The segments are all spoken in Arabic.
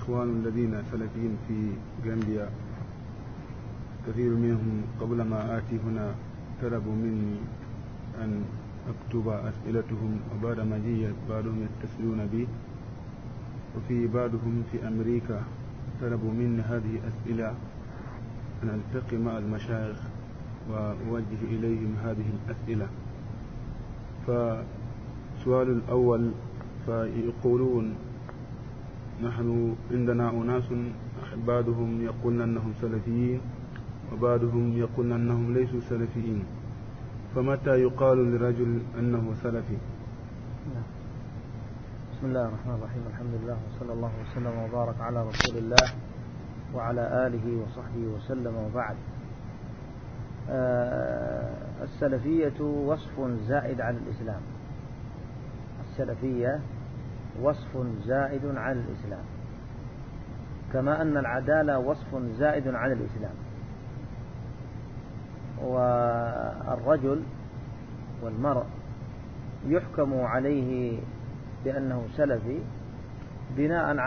إخوان الذين سلفيين في غامبيا كثير منهم قبل ما آتي هنا طلبوا مني أن أكتب أسئلتهم، وبعد ما جاء بعضهم يتصلون بي، وفي بعضهم في أمريكا طلبوا مني هذه أسئلة أن ألتقي مع المشايخ وأوجه إليهم هذه الأسئلة. فالسؤال الأول، فيقولون نحن عندنا أناس بعضهم يقولون أنهم سلفيين وبعضهم يقولون أنهم ليسوا سلفيين، فمتى يقال لرجل أنه سلفي؟ بسم الله الرحمن الرحيم، الحمد لله وصلى الله وسلم وبارك على رسول الله وعلى آله وصحبه وسلم، وبعد. السلفية وصف زائد على الإسلام. السلفية وصف زائد على الإسلام، كما أن العدالة وصف زائد على الإسلام. والرجل والمرء يحكم عليه بأنه سلفي بناء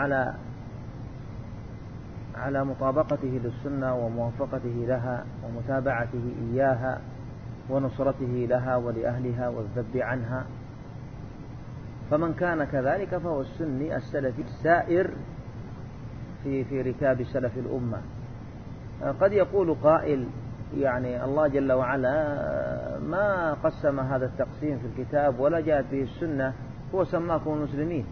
على مطابقته للسنة وموافقته لها ومتابعته إياها ونصرته لها ولأهلها والذب عنها. فمن كان كذلك فهو السني السلفي السائر في ركاب سلف الأمة. قد يقول قائل يعني الله جل وعلا ما قسم هذا التقسيم في الكتاب ولا جاءت به السنة، هو سماكم المسلمين،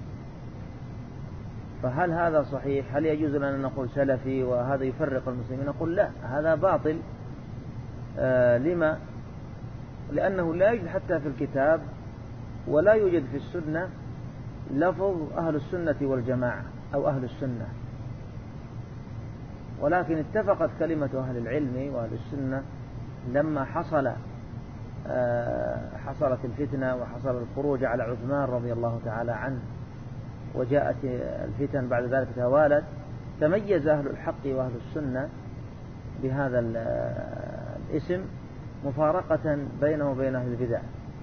فهل هذا صحيح؟ هل يجوز لنا أن نقول سلفي وهذا يفرق المسلمين؟ نقول لا، هذا باطل. لما؟ لأنه لا يوجد حتى في الكتاب ولا يوجد في السنة لفظ أهل السنة والجماعة أو أهل السنة، ولكن اتفقت كلمة أهل العلم وأهل السنة لما حصلت الفتنة وحصل الخروج على عثمان رضي الله تعالى عنه، وجاءت الفتن بعد ذلك توالت، تميز أهل الحق وأهل السنة بهذا الاسم مفارقة بينه وبين أهل البدع.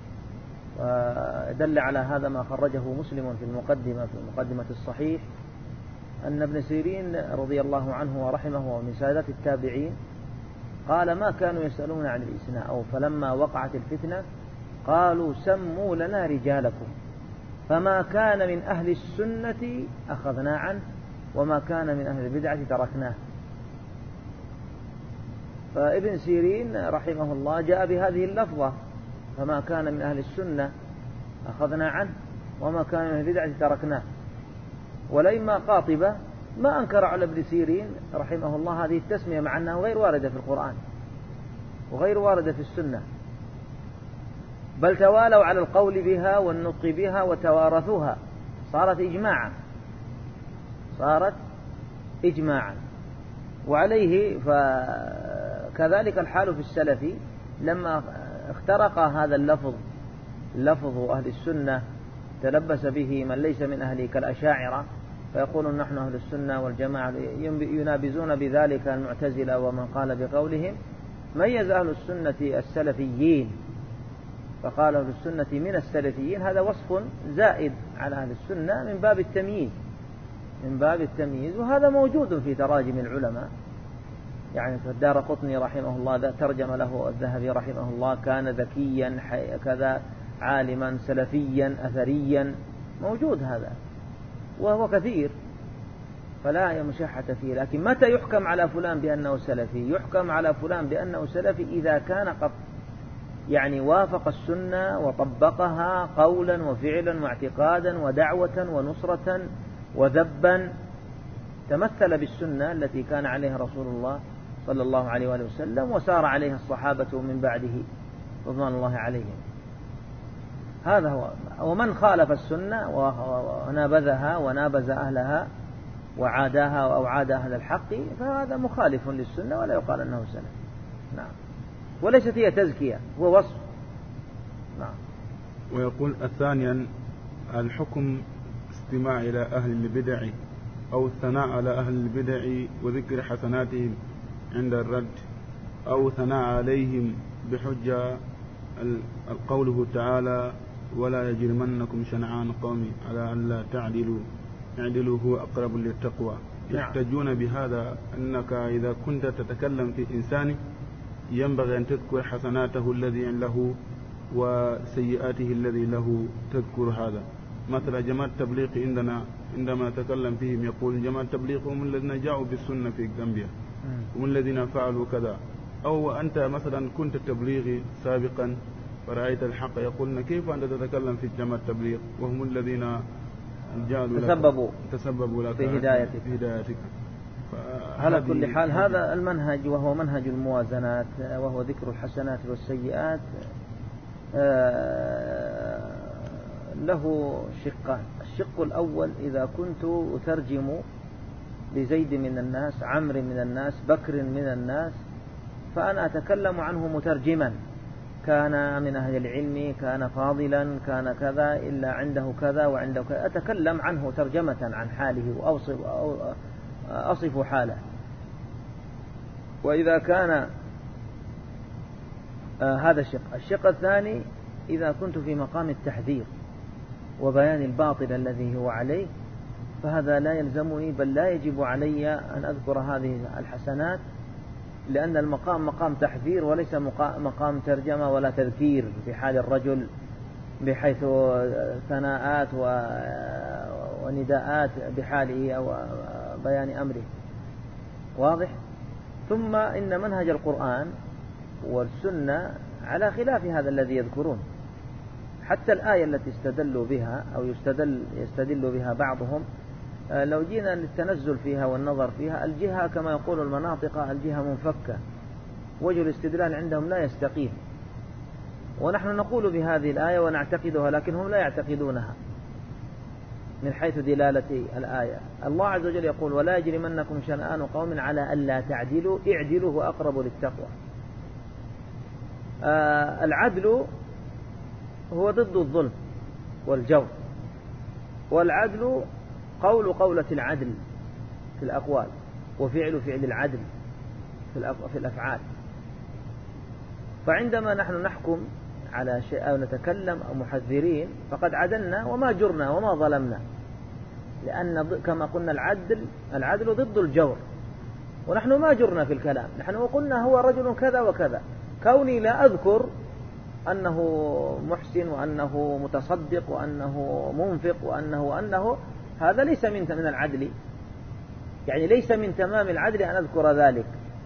ودل على هذا ما خرجه مسلم في مقدمة الصحيح أن ابن سيرين رضي الله عنه ورحمه ومن سادات التابعين قال ما كانوا يسألون عن الإسناء، أو فلما وقعت الفتنة قالوا سموا لنا رجالكم، فما كان من أهل السنة أخذنا عنه وما كان من أهل البدعة تركناه. فابن سيرين رحمه الله جاء بهذه اللفظة، فما كان من أهل السنة أخذنا عنه وما كان من أهل البدعة تركناه. ولما قاطبة ما أنكر على ابن سيرين رحمه الله هذه التسمية، مع أنها غير واردة في القرآن وغير واردة في السنة، بل توالوا على القول بها والنطق بها وتوارثوها، صارت إجماعا. وعليه فكذلك الحال في السلفي، لما اخترق هذا اللفظ لفظ أهل السنة تلبس به من ليس من أهله كالأشاعرة، فيقولون نحن أهل السنة والجماعة، ينابزون بذلك المعتزلة ومن قال بقولهم. ميز أهل السنة السلفيين فقال أهل السنة من السلفيين، هذا وصف زائد على أهل السنة من باب التمييز، وهذا موجود في تراجم العلماء. يعني الدارقطني رحمه الله ترجم له الذهبي رحمه الله كان ذكيا كذا، عالما سلفيا أثريا، موجود هذا وهو كثير، فلا مشاحة فيه. لكن متى يحكم على فلان بأنه سلفي؟ يحكم على فلان بأنه سلفي إذا كان قد يعني وافق السنة وطبقها قولا وفعلا واعتقادا ودعوة ونصرة وذبا، تمثل بالسنة التي كان عليها رسول الله صلى الله عليه وآله وسلم وسار عليها الصحابة من بعده رضوان الله عليهم. هذا هو. ومن خالف السنة ونابذها ونابذ أهلها وعاداها أو عاد أهل الحق فهذا مخالف للسنة ولا يقال أنه سلف. نعم. وليست هي تزكية، هو وصف. نعم. ويقول ثانيا الحكم استماع إلى أهل البدع أو الثناء على أهل البدع وذكر حسناتهم عند الرد، أو ثناء عليهم بحجة قوله تعالى ولا يجرمنكم شنعان قوم على أن لا تعدلوا، اعدلوا هو أقرب للتقوى. يحتجون بهذا أنك إذا كنت تتكلم في إنسان ينبغي أن تذكر حسناته الذي له وسيئاته الذي له، تذكر هذا. مثلا جماعة التبليغ عندما تكلم فيهم يقول جماعة التبليغ هم الذين جاءوا بالسنة في غامبيا، هم الذين فعلوا كذا. أو أنت مثلا كنت تبليغي سابقا فرأيت الحق، يقولون كيف أنت تتكلم في جماعة التبليغ وهم الذين تسببوا لك في هدايتك. على كل حال هذا المنهج وهو منهج الموازنات، وهو ذكر الحسنات والسيئات، له شقان. الشق الأول إذا كنت أترجم لزيد من الناس، عمرو من الناس، بكر من الناس، فأنا أتكلم عنه مترجما، كان من أهل العلم، كان فاضلا، كان كذا، إلا عنده كذا وعنده كذا، أتكلم عنه ترجمة عن حاله وأصف حاله. وإذا كان هذا الشق الثاني إذا كنت في مقام التحذير وبيان الباطل الذي هو عليه، فهذا لا يلزمني بل لا يجب علي أن أذكر هذه الحسنات، لأن المقام مقام تحذير وليس مقام ترجمة ولا تذكير في حال الرجل بحيث ثناءات ونداءات بحاله أو بيان أمره. واضح؟ ثم إن منهج القرآن والسنة على خلاف هذا الذي يذكرون. حتى الآية التي استدلوا بها أو يستدل بها بعضهم، لو جينا للتنزل فيها والنظر فيها، الجهة كما يقول المناطق الجهة منفكة، وجه الاستدلال عندهم لا يستقيم. ونحن نقول بهذه الآية ونعتقدها، لكنهم لا يعتقدونها من حيث دلالة الآية. الله عز وجل يقول: ولا يجرمنكم شنآن قوم على ألا تعدلوا اعدلوا هو أقرب للتقوى. العدل هو ضد الظلم والجور، والعدل قولة العدل في الأقوال، وفعل العدل في الأفعال. فعندما نحن نحكم على شيء أو نتكلم أو محذرين، فقد عدلنا وما جرنا وما ظلمنا، لأن كما قلنا العدل ضد الجور، ونحن ما جرنا في الكلام. نحن قلنا هو رجل كذا وكذا، كوني لا أذكر أنه محسن وأنه متصدق وأنه منفق وأنه هذا ليس من العدل، يعني ليس من تمام العدل أن أذكر ذلك،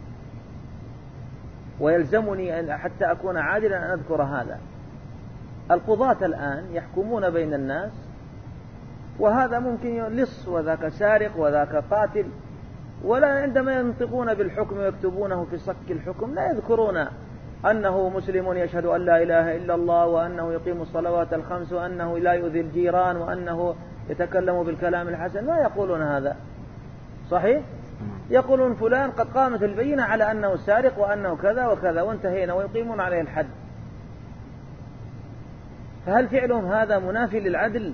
ويلزمني حتى أكون عادلا أن أذكر هذا. القضاة الآن يحكمون بين الناس، وهذا ممكن يلص وذاك سارق وذاك قاتل، ولا عندما ينطقون بالحكم ويكتبونه في صك الحكم لا يذكرون أنه مسلم يشهد أن لا إله إلا الله، وأنه يقيم الصلوات الخمس، وأنه لا يؤذي الجيران، وأنه يتكلم بالكلام الحسن. ما يقولون هذا، صحيح؟ يقولون فلان قد قامت البينة على أنه سارق وأنه كذا وكذا وانتهينا، ويقيمون عليه الحد. فهل فعلهم هذا منافي للعدل؟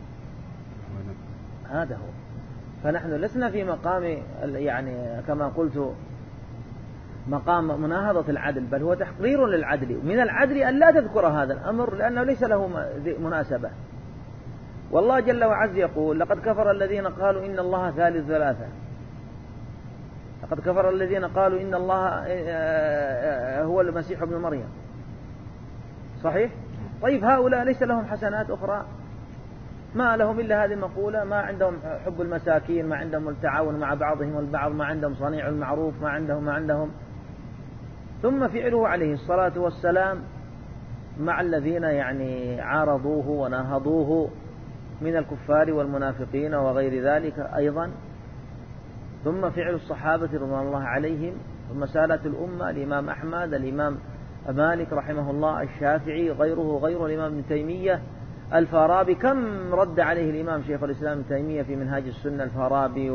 هذا هو. فنحن لسنا في مقام يعني كما قلت مقام مناهضة العدل، بل هو تحقير للعدل. من العدل أن لا تذكر هذا الأمر لأنه ليس له مناسبة. والله جل وعز يقول: لقد كفر الذين قالوا إن الله ثالث ثلاثة. لقد كفر الذين قالوا إن الله هو المسيح ابن مريم. صحيح؟ طيب هؤلاء ليس لهم حسنات أخرى؟ ما لهم إلا هذه المقولة، ما عندهم حب المساكين، ما عندهم التعاون مع بعضهم البعض، ما عندهم صنيع المعروف، ما عندهم. ثم فعله عليه الصلاة والسلام مع الذين يعني عارضوه وناهضوه من الكفار والمنافقين وغير ذلك أيضا. ثم فعل الصحابة رضوان الله عليهم، ثم سالت الأمة، الإمام أحمد، الإمام مالك رحمه الله، الشافعي، غير الإمام ابن تيمية، الفارابي. كم رد عليه الإمام شيخ الإسلام ابن تيمية في منهاج السنة، الفارابي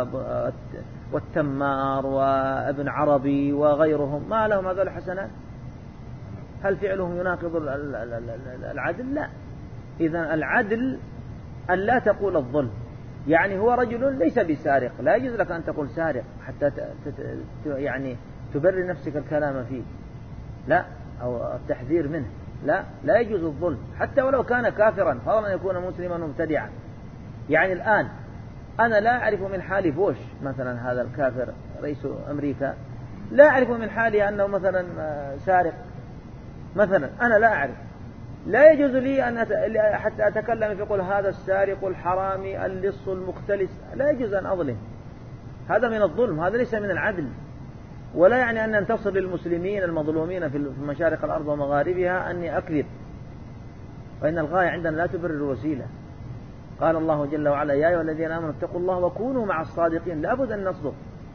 والتمار وابن عربي وغيرهم، ما لهم هذول الحسنات؟ هل فعلهم يناقض العدل؟ لا. إذن العدل أن لا تقول الظلم. يعني هو رجل ليس بسارق، لا يجوز لك أن تقول سارق حتى يعني تبرر نفسك الكلام فيه، لا، أو التحذير منه، لا يجوز الظلم حتى ولو كان كافرا، فضلا أن يكون مسلما مبتدعا. يعني الآن أنا لا أعرف من حال بوش مثلا هذا الكافر رئيس أمريكا، لا أعرف من حالي أنه مثلا سارق مثلا، أنا لا أعرف، لا يجوز لي أن حتى أتكلم فيقول هذا السارق الحرامي اللص المختلس، لا يجوز أن أظلم، هذا من الظلم، هذا ليس من العدل. ولا يعني أن ننتصر للمسلمين المظلومين في مشارق الأرض ومغاربها أني أكذب، فإن الغاية عندنا لا تبرر الوسيلة. قال الله جل وعلا يا أيها الذين آمنوا اتقوا الله وكونوا مع الصادقين، لا بد أن نصدق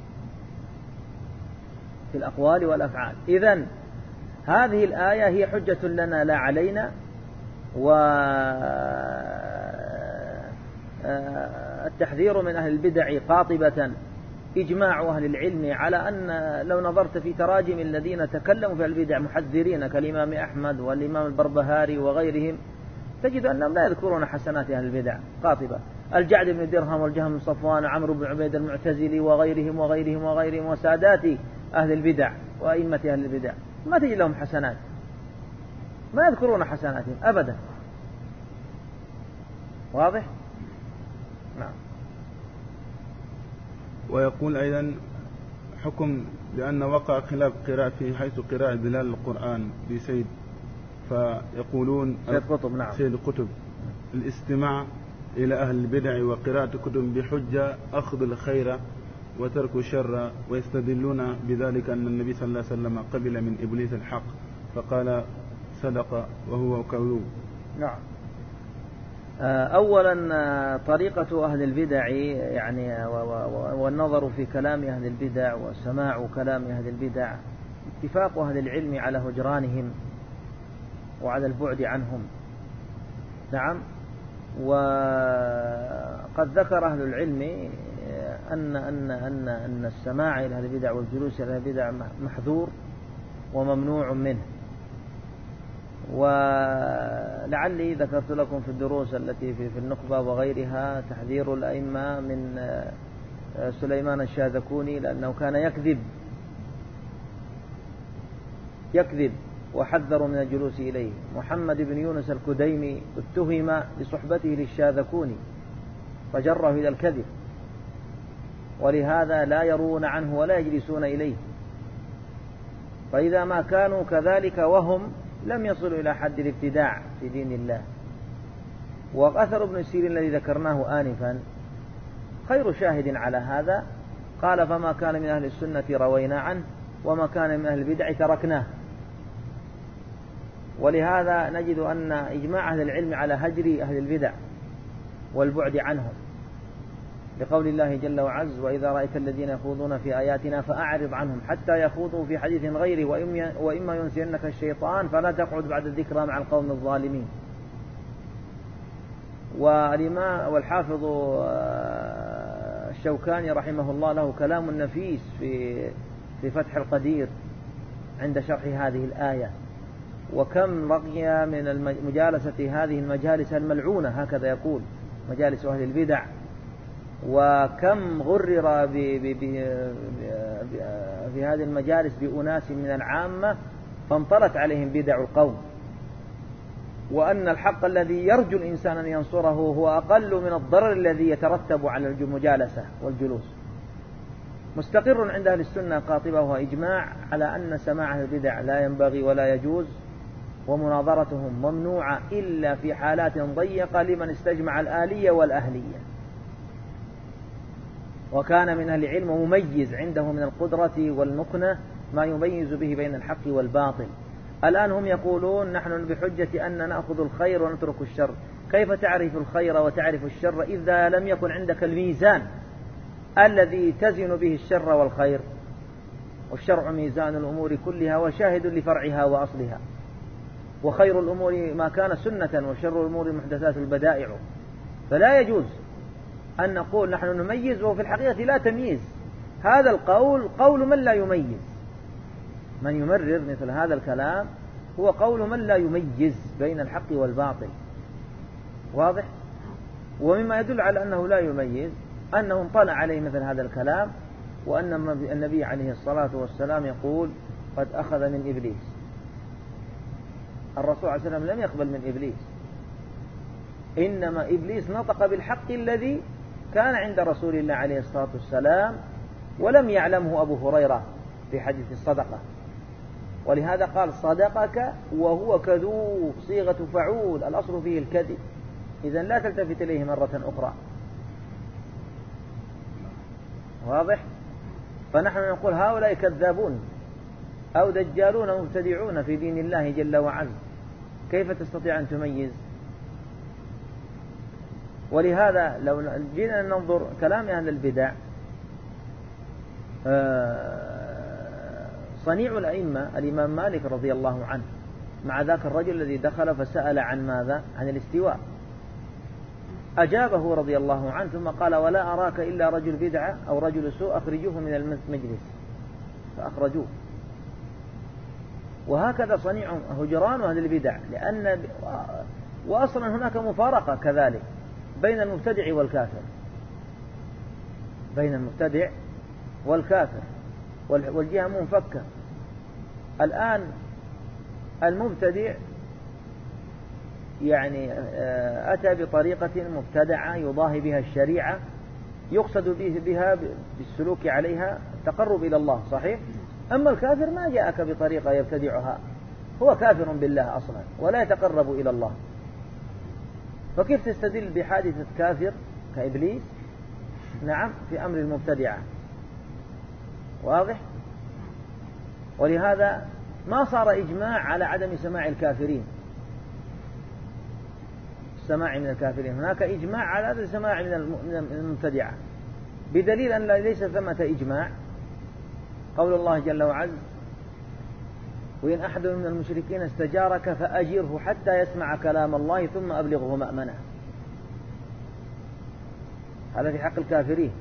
في الأقوال والأفعال. إذن هذه الآية هي حجة لنا لا علينا، والتحذير من أهل البدع قاطبة إجماع أهل العلم على أن لو نظرت في تراجم الذين تكلموا في البدع محذرين كالإمام أحمد والإمام البربهاري وغيرهم تجد أنهم لا يذكرون حسنات أهل البدع قاطبة. الجعد بن درهم والجهم بن صفوان وعمرو بن عبيد المعتزلي وغيرهم وسادات أهل البدع وأئمة أهل البدع ما تجد لهم حسنات، ما يذكرون حسناتهم أبدا. واضح؟ نعم. ويقول أيضا حكم لأن وقع خلاف قراءة في حيث قراءة دلال القرآن بسيد، فيقولون سيد قطب، نعم، سيد قطب الاستماع إلى أهل البدع وقراءة كتب بحجة أخذ الخير وترك الشر، ويستدلون بذلك أن النبي صلى الله عليه وسلم قبل من إبليس الحق فقال صدق وهو كذوب. نعم. أولا طريقة أهل البدع يعني والنظر في كلام أهل البدع وسماع كلام أهل البدع اتفاق أهل العلم على هجرانهم وعلى البعد عنهم. نعم. وقد ذكر أهل العلم أن السماع إلى أهل البدع والجلوس إلى أهل البدع محذور وممنوع منه. ولعلي ذكرت لكم في الدروس التي في النخبة وغيرها تحذير الأئمة من سليمان الشاذكوني لأنه كان يكذب وحذر من الجلوس إليه. محمد بن يونس الكديمي اتهم بصحبته للشاذكوني فجره إلى الكذب، ولهذا لا يرون عنه ولا يجلسون إليه. فإذا ما كانوا كذلك وهم لم يصلوا إلى حد الابتداع في دين الله. وأثر ابن سيرين الذي ذكرناه آنفا خير شاهد على هذا، قال فما كان من أهل السنة روينا عنه وما كان من أهل البدع تركناه. ولهذا نجد أن إجماع أهل العلم على هجر أهل البدع والبعد عنهم، لقول الله جل وعز وإذا رأيت الذين يخوضون في آياتنا فأعرض عنهم حتى يخوضوا في حديث غيره وإما ينسينك الشيطان فلا تقعد بعد الذكرى مع القوم الظالمين. والحافظ الشوكاني رحمه الله له كلام نفيس في فتح القدير عند شرح هذه الآية، وكم رقي من مجالسة هذه المجالس الملعونة، هكذا يقول مجالس أهل البدع، وكم غرر في هذه المجالس بأناس من العامة فانطلت عليهم بدع القوم، وأن الحق الذي يرجو الإنسان أن ينصره هو أقل من الضرر الذي يترتب على المجالسة والجلوس. مستقر عند أهل السنة قاطبة وإجماع على أن سماع البدع لا ينبغي ولا يجوز، ومناظرتهم ممنوعة إلا في حالات ضيقة لمن استجمع الآلية والأهلية. وكان من أهل العلم مميز عنده من القدرة والمكنة ما يميز به بين الحق والباطل. الآن هم يقولون نحن بحجة أن نأخذ الخير ونترك الشر. كيف تعرف الخير وتعرف الشر إذا لم يكن عندك الميزان الذي تزن به الشر والخير؟ والشرع ميزان الأمور كلها وشاهد لفرعها وأصلها، وخير الأمور ما كان سنة وشر الأمور محدثات البدائع. فلا يجوز أن نقول نحن نميز وفي الحقيقة لا تمييز. هذا القول قول من لا يميز. من يمرر مثل هذا الكلام هو قول من لا يميز بين الحق والباطل. واضح؟ ومما يدل على أنه لا يميز أنه انطلع عليه مثل هذا الكلام، وأن النبي عليه الصلاة والسلام يقول قد أخذ من إبليس. الرسول عليه السلام لم يقبل من إبليس، إنما إبليس نطق بالحق الذي كان عند رسول الله عليه الصلاة والسلام ولم يعلمه أبو هريرة في حديث الصدقة، ولهذا قال صدقك وهو كذوب، صيغة فعول، الأصل فيه الكذب، إذن لا تلتفت إليه مرة أخرى. واضح؟ فنحن نقول هؤلاء كذابون أو دجالون مبتدعون في دين الله جل وعز، كيف تستطيع أن تميز؟ ولهذا لو جينا ننظر كلام أهل البدع، صنيع الأئمة الإمام مالك رضي الله عنه مع ذاك الرجل الذي دخل فسأل عن ماذا؟ عن الاستواء، أجابه رضي الله عنه ثم قال ولا أراك إلا رجل بدعة أو رجل سوء، أخرجوه من المجلس، فأخرجوه. وهكذا صنيع هجران أهل البدع، لأن وأصلا هناك مفارقة كذلك بين المبتدع والكافر، بين المبتدع والكافر، والجهة منفكة. الآن المبتدع يعني أتى بطريقة مبتدعة يضاهي بها الشريعة، يقصد بها بالسلوك عليها التقرب إلى الله، صحيح؟ أما الكافر ما جاءك بطريقة يبتدعها، هو كافر بالله أصلا ولا يتقرب إلى الله، فكيف تستدل بحادثة كافر كإبليس نعم في أمر المبتدعة؟ واضح؟ ولهذا ما صار إجماع على عدم سماع الكافرين، السماع من الكافرين، هناك إجماع على عدم السماع من المبتدعة، بدليل أن ليس ثمة إجماع قول الله جل وعز وإن أحد من المشركين استجارك فأجره حتى يسمع كلام الله ثم أبلغه مأمنه، هذا في حق الكافرين.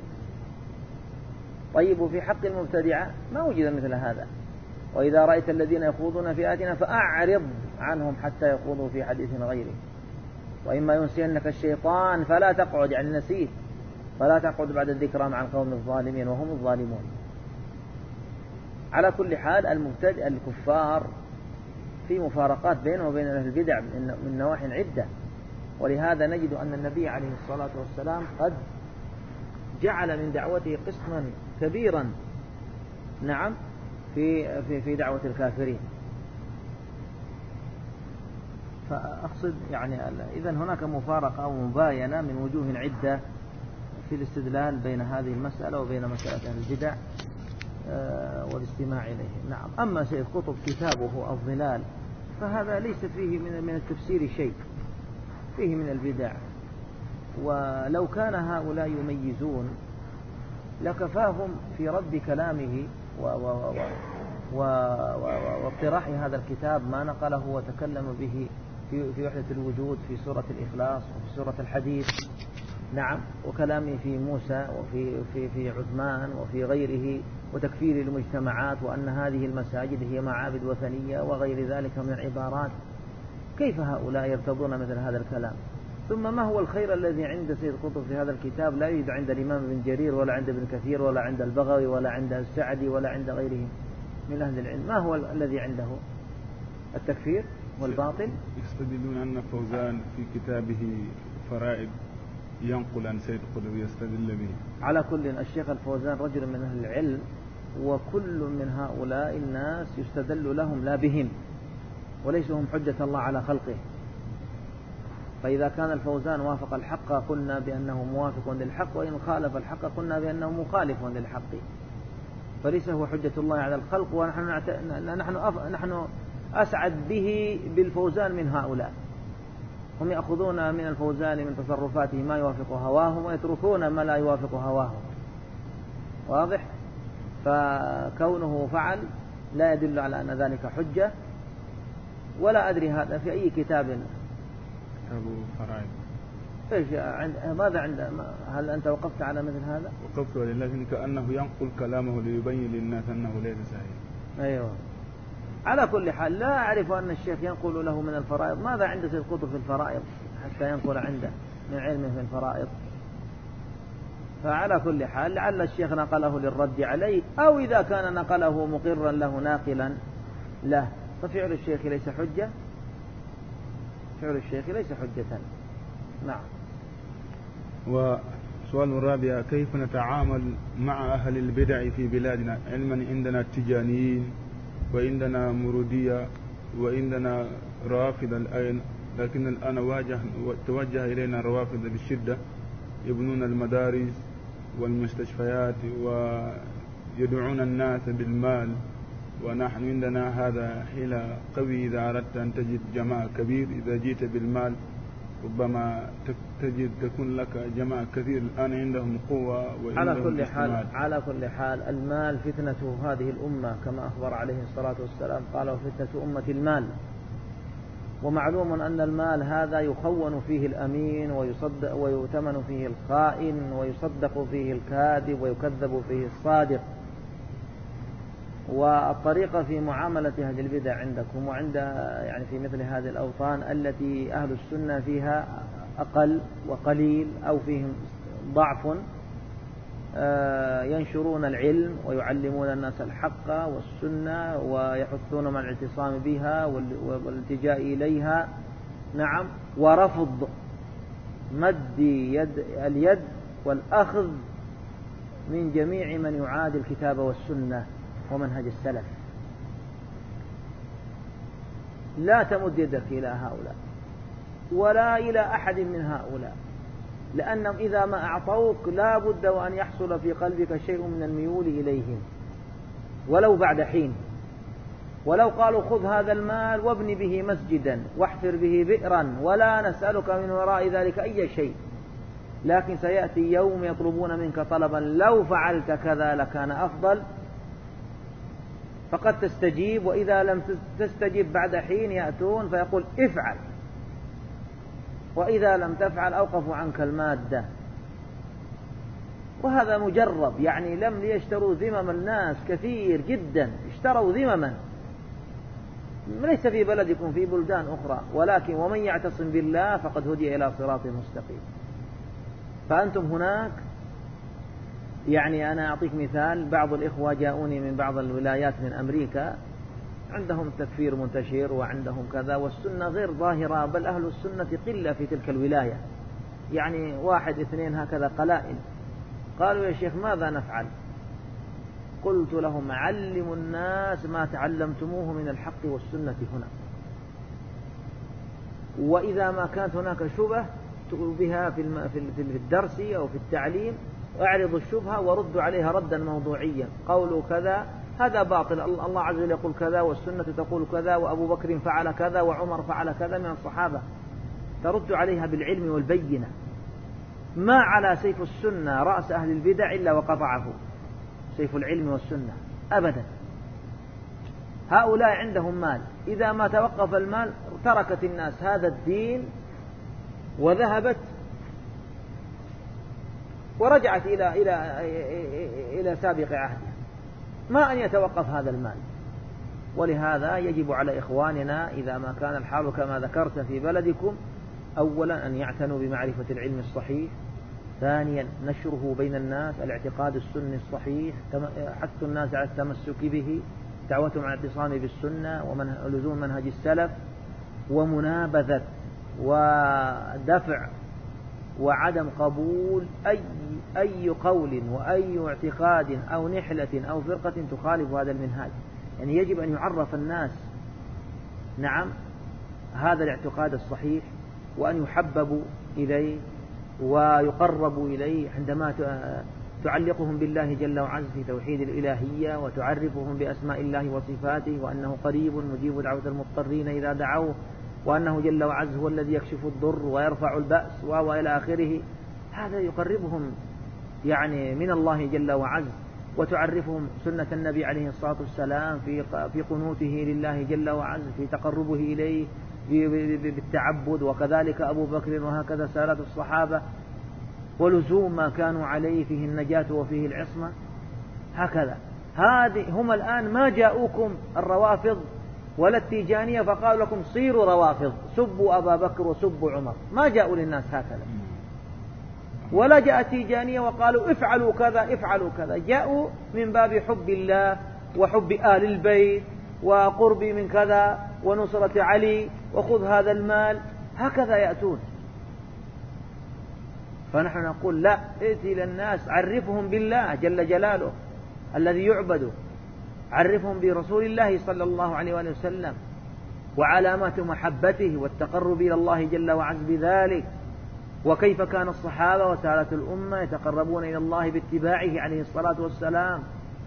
طيب وفي حق المبتدعة ما وجد مثل هذا، وإذا رأيت الذين يخوضون في آياتنا فأعرض عنهم حتى يخوضوا في حديث غيره، وإما ينسينك الشيطان فلا تقعد، يعني نسيت، فلا تقعد بعد الذكرى مع القوم الظالمين وهم الظالمون. على كل حال المبتدع الكفار في مفارقات بينه وبين أهل البدع من نواحي عدة، ولهذا نجد أن النبي عليه الصلاة والسلام قد جعل من دعوته قسما كبيرا نعم في دعوة الكافرين. فأقصد يعني إذن هناك مفارقة أو مباينة من وجوه عدة في الاستدلال بين هذه المسألة وبين مسألة أهل البدع والاستماع إليه. نعم. أما سيد قطب كتابه الظلال فهذا ليس فيه من التفسير شيء، فيه من البدع، ولو كان هؤلاء يميزون لكفاهم في رد كلامه واقتراح هذا الكتاب ما نقله وتكلم به في وحدة الوجود في سورة الإخلاص وفي سورة الحديث نعم، وكلامه في موسى وفي عثمان وفي غيره، وتكفير المجتمعات وأن هذه المساجد هي معابد وثنية وغير ذلك من العبارات. كيف هؤلاء يرتضون مثل هذا الكلام؟ ثم ما هو الخير الذي عند سيد قطب في هذا الكتاب لا يوجد عند الإمام ابن جرير ولا عند ابن كثير ولا عند البغوي ولا عند السعدي ولا عند غيرهم من أهل العلم؟ ما هو الذي عنده؟ التكفير والباطل. يستدلون أن فوزان في كتابه فرائد ينقل عن سيد قطب يستدل به. على كل الشيخ الفوزان رجل من أهل العلم، وكل من هؤلاء الناس يستدل لهم لا بهم، وليس هم حجة الله على خلقه. فإذا كان الفوزان وافق الحق قلنا بأنه موافق للحق، وإن خالف الحق قلنا بأنه مخالف للحق، فليس هو حجة الله على الخلق. ونحن أسعد به بالفوزان من هؤلاء، هم يأخذون من الفوزان من تصرفاته ما يوافق هواهم ويتركون ما لا يوافق هواهم. واضح؟ فكونه فعل لا يدل على أن ذلك حجة، ولا أدري هذا في أي كتاب. أبو فرائد إيش ماذا هل أنت وقفت على مثل هذا؟ وقفت، ولكن كأنه ينقل كلامه ليبين للناس أنه ليس صحيح. أيوه. على كل حال لا أعرف أن الشيخ ينقل له من الفرائض. ماذا عند سيد قطب في الفرائض حتى ينقل عنده من علمه في الفرائض؟ فعلى كل حال لعل الشيخ نقله للرد عليه، أو إذا كان نقله مقرا له ناقلا له، ففعل الشيخ ليس حجة، فعل الشيخ ليس حجة. نعم. السؤال الرابع: كيف نتعامل مع أهل البدع في بلادنا؟ علما عندنا تجانيين وعندنا مرودية وعندنا روافض الآن، لكن الآن توجه إلينا روافض بشدة، يبنون المدارس والمستشفيات ويدعون الناس بالمال، ونحن عندنا هذا حيلة قوي. إذا أردت أن تجد جماعة كبير، إذا جئت بالمال ربما تكون لك جماعة كثير. الآن عندهم قوة وعندهم اجتماعات. على كل حال المال فتنة هذه الأمة كما أخبر عليه الصلاة والسلام، قال: وفتنة أمة المال. ومعلوم أن المال هذا يخون فيه الأمين ويؤتمن فيه الخائن ويصدق فيه الكاذب ويكذب فيه الصادق. والطريقة في معاملة أهل البدع عندكم وعند يعني في مثل هذه الأوطان التي أهل السنة فيها أقل وقليل أو فيهم ضعف، ينشرون العلم ويعلمون الناس الحق والسنة ويحثونهم على الاعتصام بها والالتجاء إليها. نعم. ورفض مد اليد والأخذ من جميع من يعادي الكتاب والسنة ومنهج السلف. لا تمد يدك إلى هؤلاء ولا إلى أحد من هؤلاء، لأنهم إذا ما أعطوك لا بد وأن يحصل في قلبك شيء من الميول إليهم ولو بعد حين. ولو قالوا: خذ هذا المال وابن به مسجدا واحفر به بئرا ولا نسألك من وراء ذلك أي شيء، لكن سيأتي يوم يطلبون منك طلبا لو فعلت كذا لكان أفضل، فقد تستجيب. وإذا لم تستجيب بعد حين يأتون فيقول: افعل، وإذا لم تفعل أوقفوا عنك المادة. وهذا مجرب، يعني لم يشتروا ذمم الناس كثير جدا، اشتروا ذمما ليس في بلدكم، في بلدان أخرى، ولكن ومن يعتصم بالله فقد هدي إلى صراط مستقيم. فأنتم هناك، يعني أنا أعطيك مثال: بعض الإخوة جاءوني من بعض الولايات من أمريكا، عندهم تكفير منتشر وعندهم كذا، والسنة غير ظاهرة، بل أهل السنة قلة في تلك الولاية، يعني 1 2 هكذا قلائل. قالوا: يا شيخ ماذا نفعل؟ قلت لهم: علموا الناس ما تعلمتموه من الحق والسنة هنا، وإذا ما كانت هناك شبهة بها في الدرس أو في التعليم، اعرضوا الشبهة وردوا عليها ردا موضوعيا. قولوا كذا هذا باطل، الله عز وجل يقول كذا والسنة تقول كذا وأبو بكر فعل كذا وعمر فعل كذا من الصحابة، ترد عليها بالعلم والبينة. ما على سيف السنة رأس أهل البدع إلا وقطعه سيف العلم والسنة أبدا. هؤلاء عندهم مال، إذا ما توقف المال تركت الناس هذا الدين وذهبت ورجعت إلى سابق عهدها، ما أن يتوقف هذا المال. ولهذا يجب على إخواننا إذا ما كان الحال كما ذكرت في بلدكم، أولا أن يعتنوا بمعرفة العلم الصحيح، ثانيا نشره بين الناس الاعتقاد السني الصحيح، حث الناس على التمسك به، دعوتهم على الاعتصام بالسنة ولزوم منهج السلف، ومنابذة ودفع وعدم قبول أي قول وأي اعتقاد أو نحلة أو فرقة تخالف هذا المنهاج. يعني يجب أن يعرف الناس نعم هذا الاعتقاد الصحيح، وأن يحببوا إليه ويقربوا إليه عندما تعلقهم بالله جل وعز في توحيد الإلهية، وتعرفهم بأسماء الله وصفاته، وأنه قريب مجيب دعوة المضطرين إذا دعوه، وأنه جل وعز هو الذي يكشف الضر ويرفع البأس وإلى آخره. هذا يقربهم يعني من الله جل وعز، وتعرفهم سنة النبي عليه الصلاة والسلام في قنوته لله جل وعز، في تقربه إليه بالتعبد، وكذلك أبو بكر وهكذا سالة الصحابة، ولزوم ما كانوا عليه فيه النجاة وفيه العصمة. هكذا هم الآن ما جاءوكم الروافض ولا التيجانية فقالوا لكم صيروا روافض، سبوا أبا بكر وسبوا عمر، ما جاءوا للناس هكذا. ولا جاء التيجانية وقالوا افعلوا كذا افعلوا كذا، جاءوا من باب حب الله وحب آل البيت وقربي من كذا ونصرة علي وخذ هذا المال، هكذا يأتون. فنحن نقول لا، ائتي للناس عرفهم بالله جل جلاله الذي يعبد، عرفهم برسول الله صلى الله عليه وآله وسلم وعلامات محبته والتقرب إلى الله جل وعز بذلك، وكيف كان الصحابة وسادة الأمة يتقربون إلى الله باتباعه عليه الصلاة والسلام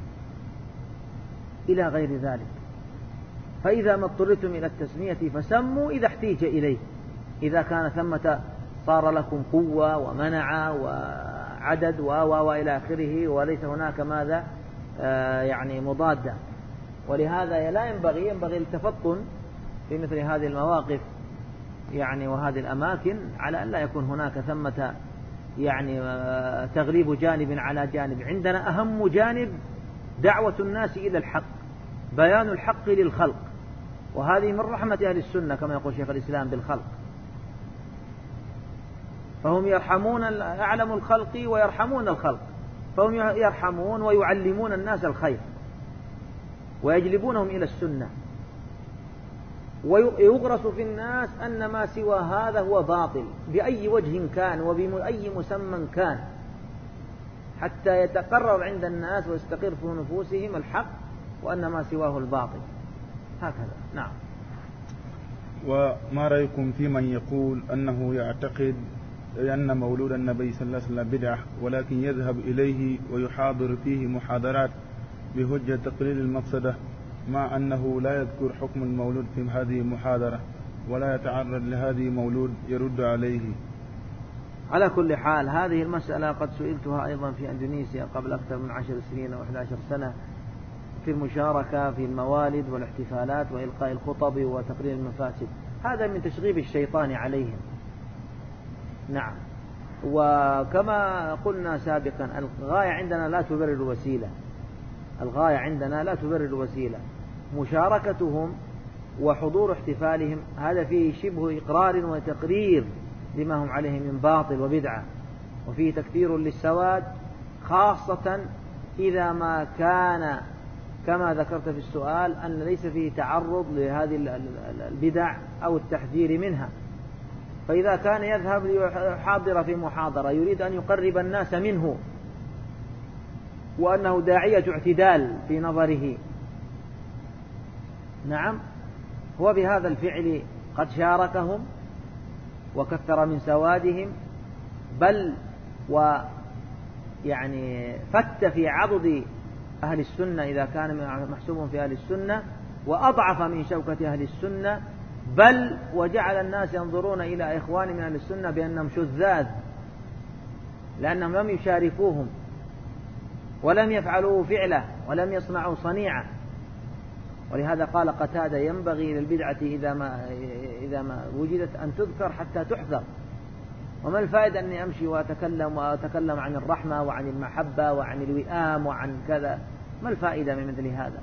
إلى غير ذلك. فإذا ما اضطررتم إلى التسمية فسموا إذا احتيج إليه، إذا كان ثمة صار لكم قوة ومنع وعدد وإلى آخره، وليس هناك ماذا يعني مضادة. ولهذا لا ينبغي التفطن في مثل هذه المواقف يعني وهذه الأماكن، على أن لا يكون هناك ثمة يعني تغليب جانب على جانب. عندنا أهم جانب دعوة الناس إلى الحق، بيان الحق للخلق، وهذه من رحمة أهل السنة كما يقول شيخ الإسلام بالخلق، فهم يرحمون أعلم الخلق ويرحمون الخلق، فهم يرحمون ويعلمون الناس الخير ويجلبونهم إلى السنة، ويغرس في الناس أن ما سوى هذا هو باطل بأي وجه كان وبأي مسمى كان، حتى يتقرر عند الناس ويستقر في نفوسهم الحق وأن ما سواه الباطل. هكذا. نعم. وما رأيكم في من يقول أنه يعتقد أن مولود النبي صلى الله عليه وسلم بدعة، ولكن يذهب إليه ويحاضر فيه محاضرات بحجة تقليل المفسدة، مع أنه لا يذكر حكم المولود في هذه المحاضرة ولا يتعرض لهذه مولود يرد عليه؟ على كل حال هذه المسألة قد سئلتها أيضا في أندونيسيا قبل أكثر من 10 سنين أو 11 سنة في المشاركة في الموالد والاحتفالات وإلقاء الخطب وتقليل المفاسد. هذا من تشغيب الشيطان عليهم. نعم. وكما قلنا سابقا الغاية عندنا لا تبرر الوسيلة، الغاية عندنا لا تبرر الوسيلة. مشاركتهم وحضور احتفالهم هذا فيه شبه إقرار وتقرير لما هم عليه من باطل وبدعة، وفيه تكثير للسواد، خاصة إذا ما كان كما ذكرت في السؤال أن ليس فيه تعرض لهذه البدع أو التحذير منها. فإذا كان يذهب ليحاضر في محاضرة يريد أن يقرب الناس منه وأنه داعية اعتدال في نظره، نعم، هو بهذا الفعل قد شاركهم وكثر من سوادهم، بل ويعني فت في عضد أهل السنة إذا كان محسوب في أهل السنة، وأضعف من شوكة أهل السنة، بل وجعل الناس ينظرون إلى إخوان من أهل السنة بأنهم شذاذ، لأنهم لم يشاركوهم ولم يفعلوا فعله ولم يصنعوا صنيعه. ولهذا قال قتادة ينبغي للبدعة إذا ما وجدت أن تذكر حتى تحذر. وما الفائدة أني أمشي وأتكلم عن الرحمة وعن المحبة وعن الوئام وعن كذا؟ ما الفائدة من مثل هذا؟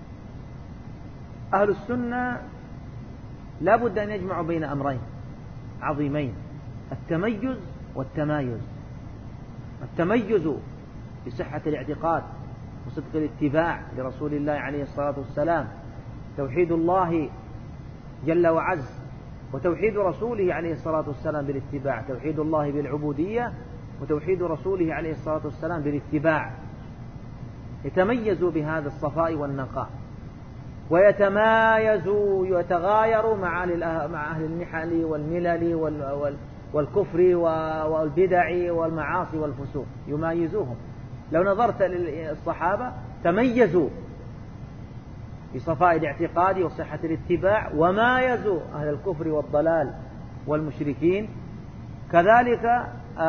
أهل السنة لا بد أن يجمعوا بين أمرين عظيمين: التميز والتمايز. التميز بصحة الاعتقاد وصدق الاتباع لرسول الله عليه الصلاة والسلام، توحيد الله جل وعز وتوحيد رسوله عليه الصلاة والسلام بالاتباع، توحيد الله بالعبودية وتوحيد رسوله عليه الصلاة والسلام بالاتباع. يتميزوا بهذا الصفاء والنقاء، ويتمايزوا ويتغايروا مع أهل المحل والملل والكفر والبدع والمعاصي والفسوق، يمايزوهم. لو نظرت للصحابة تميزوا بصفاء الاعتقاد وصحة الاتباع، ومايزوا أهل الكفر والضلال والمشركين. كذلك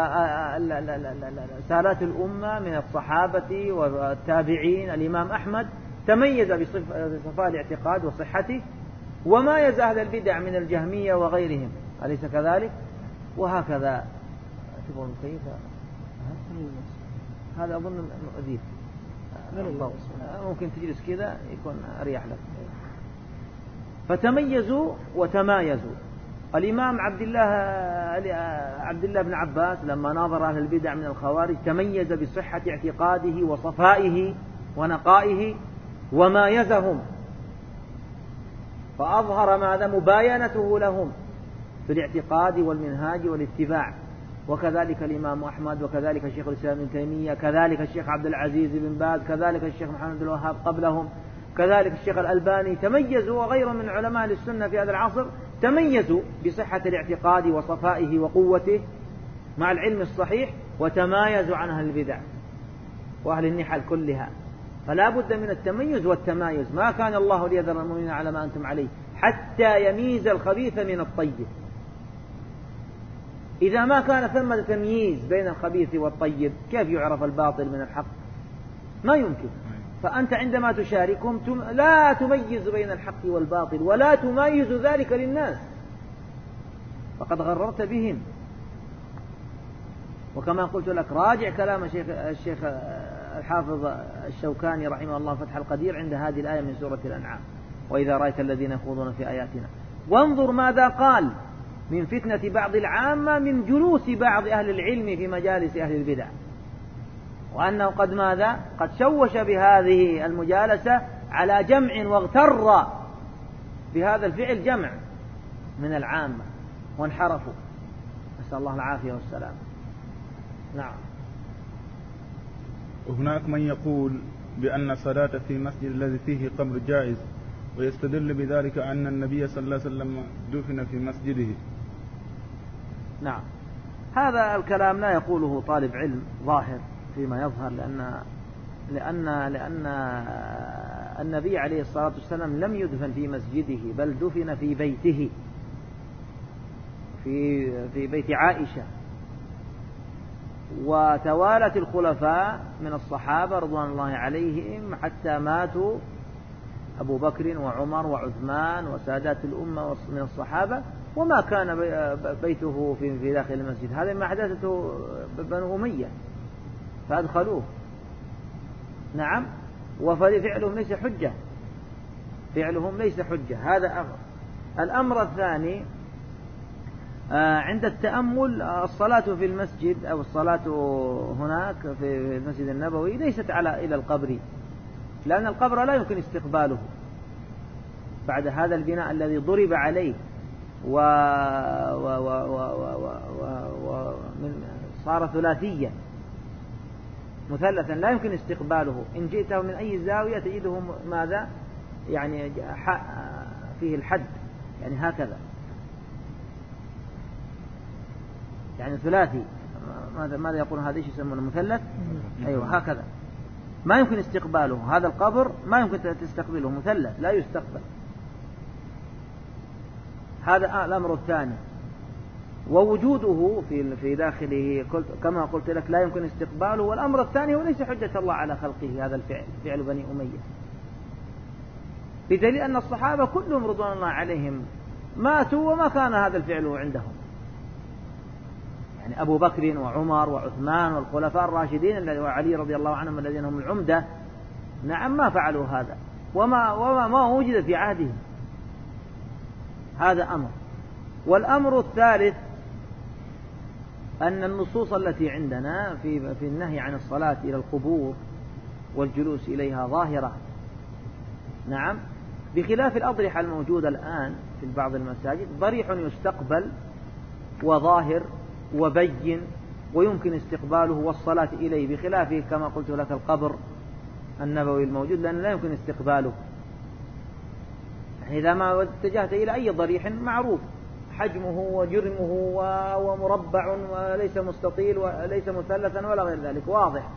سادات الأمة من الصحابة والتابعين، الإمام أحمد تميز بصفاء الاعتقاد وصحته، ومايز أهل البدع من الجهمية وغيرهم، أليس كذلك؟ وهكذا. تبغون كيف هذا أظن أذيب، ممكن تجلس كذا يكون أريح لك. فتميزوا وتمايزوا. الإمام عبد الله بن عباس لما ناظر أهل البدع من الخوارج تميز بصحة اعتقاده وصفائه ونقائه ومايزهم، فأظهر ماذا؟ مباينته لهم في الاعتقاد والمنهاج والاتباع. وكذلك الإمام أحمد، وكذلك الشيخ الإسلام ابن تيمية، كذلك الشيخ عبد العزيز بن باز، كذلك الشيخ محمد بن الوهاب قبلهم، كذلك الشيخ الألباني، تميزوا وغيرهم من علماء السنة في هذا العصر تميزوا بصحة الاعتقاد وصفائه وقوته مع العلم الصحيح، وتمايزوا عن أهل البدع وأهل النحل كلها. فلا بد من التميز والتمايز. ما كان الله ليذر المؤمنين على ما أنتم عليه حتى يميز الخبيث من الطيب. إذا ما كان ثمة تمييز بين الخبيث والطيب كيف يعرف الباطل من الحق؟ ما يمكن. فأنت عندما تشاركهم لا تميز بين الحق والباطل، ولا تميز ذلك للناس، فقد غررت بهم. وكما قلت لك راجع كلام الشيخ الحافظ الشوكاني رحمه الله فتح القدير عند هذه الآية من سورة الأنعام: وإذا رأيت الذين يخوضون في آياتنا، وانظر ماذا قال من فتنة بعض العامة من جلوس بعض أهل العلم في مجالس أهل البدع، وأنه قد ماذا؟ قد شوش بهذه المجالسة على جمع، واغتر بهذا الفعل جمع من العامة وانحرفوا، نسأل الله العافية والسلام. نعم. وهناك من يقول بأن الصلاة في المسجد الذي فيه قبر جائز، ويستدل بذلك أن النبي صلى الله عليه وسلم دفن في مسجده. نعم، هذا الكلام لا يقوله طالب علم ظاهر فيما يظهر، لأن النبي عليه الصلاة والسلام لم يدفن في مسجده، بل دفن في بيته، في بيت عائشة. وتوالت الخلفاء من الصحابة رضوان الله عليهم حتى ماتوا، أبو بكر وعمر وعثمان وسادات الأمة من الصحابة، وما كان بيته في داخل المسجد. هذا ما حدثته بنو أمية فأدخلوه. نعم، وفعلهم ليس حجة، فعلهم ليس حجة. هذا أمر. الأمر الثاني عند التأمل، الصلاة في المسجد أو الصلاة هناك في المسجد النبوي ليست إلى القبر، لأن القبر لا يمكن استقباله بعد هذا البناء الذي ضرب عليه صار ثلاثيا مثلثا لا يمكن استقباله. إن جئته من أي زاوية تجده ماذا؟ يعني فيه الحد، يعني هكذا، يعني ثلاثي. ماذا يقول هذا؟ ايش يسمونه؟ مثلث. أيوة هكذا، ما يمكن استقباله. هذا القبر ما يمكن تستقبله، مثلث لا يستقبل. هذا الأمر الثاني. ووجوده في داخله كما قلت لك لا يمكن استقباله. والأمر الثاني وليس حجة الله على خلقه هذا الفعل، فعل بني أمية، بدليل أن الصحابة كلهم رضوان الله عليهم ماتوا وما كان هذا الفعل عندهم. يعني أبو بكر وعمر وعثمان والخلفاء الراشدين وعلي رضي الله عنهم الذين هم العمدة، نعم ما فعلوا هذا، وما وجد في عهدهم. هذا أمر. والأمر الثالث أن النصوص التي عندنا في النهي عن الصلاة إلى القبور والجلوس إليها ظاهرة. نعم، بخلاف الأضرحة الموجودة الآن في بعض المساجد، ضريح يستقبل وظاهر وبين ويمكن استقباله والصلاة إليه، بخلاف كما قلت لك القبر النبوي الموجود، لأن لا يمكن استقباله. إذا ما اتجهت إلى أي ضريح معروف حجمه وجرمه ومربع وليس مستطيل وليس مثلثا ولا غير ذلك، واضح.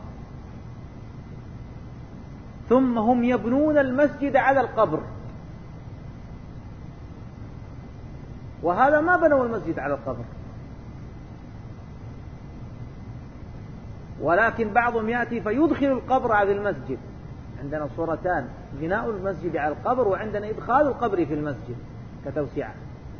ثم هم يبنون المسجد على القبر، وهذا ما بنوا المسجد على القبر، ولكن بعضهم يأتي فيدخل القبر على المسجد. عندنا صورتان: بناء المسجد على القبر، وعندنا إدخال القبر في المسجد كتوسعة.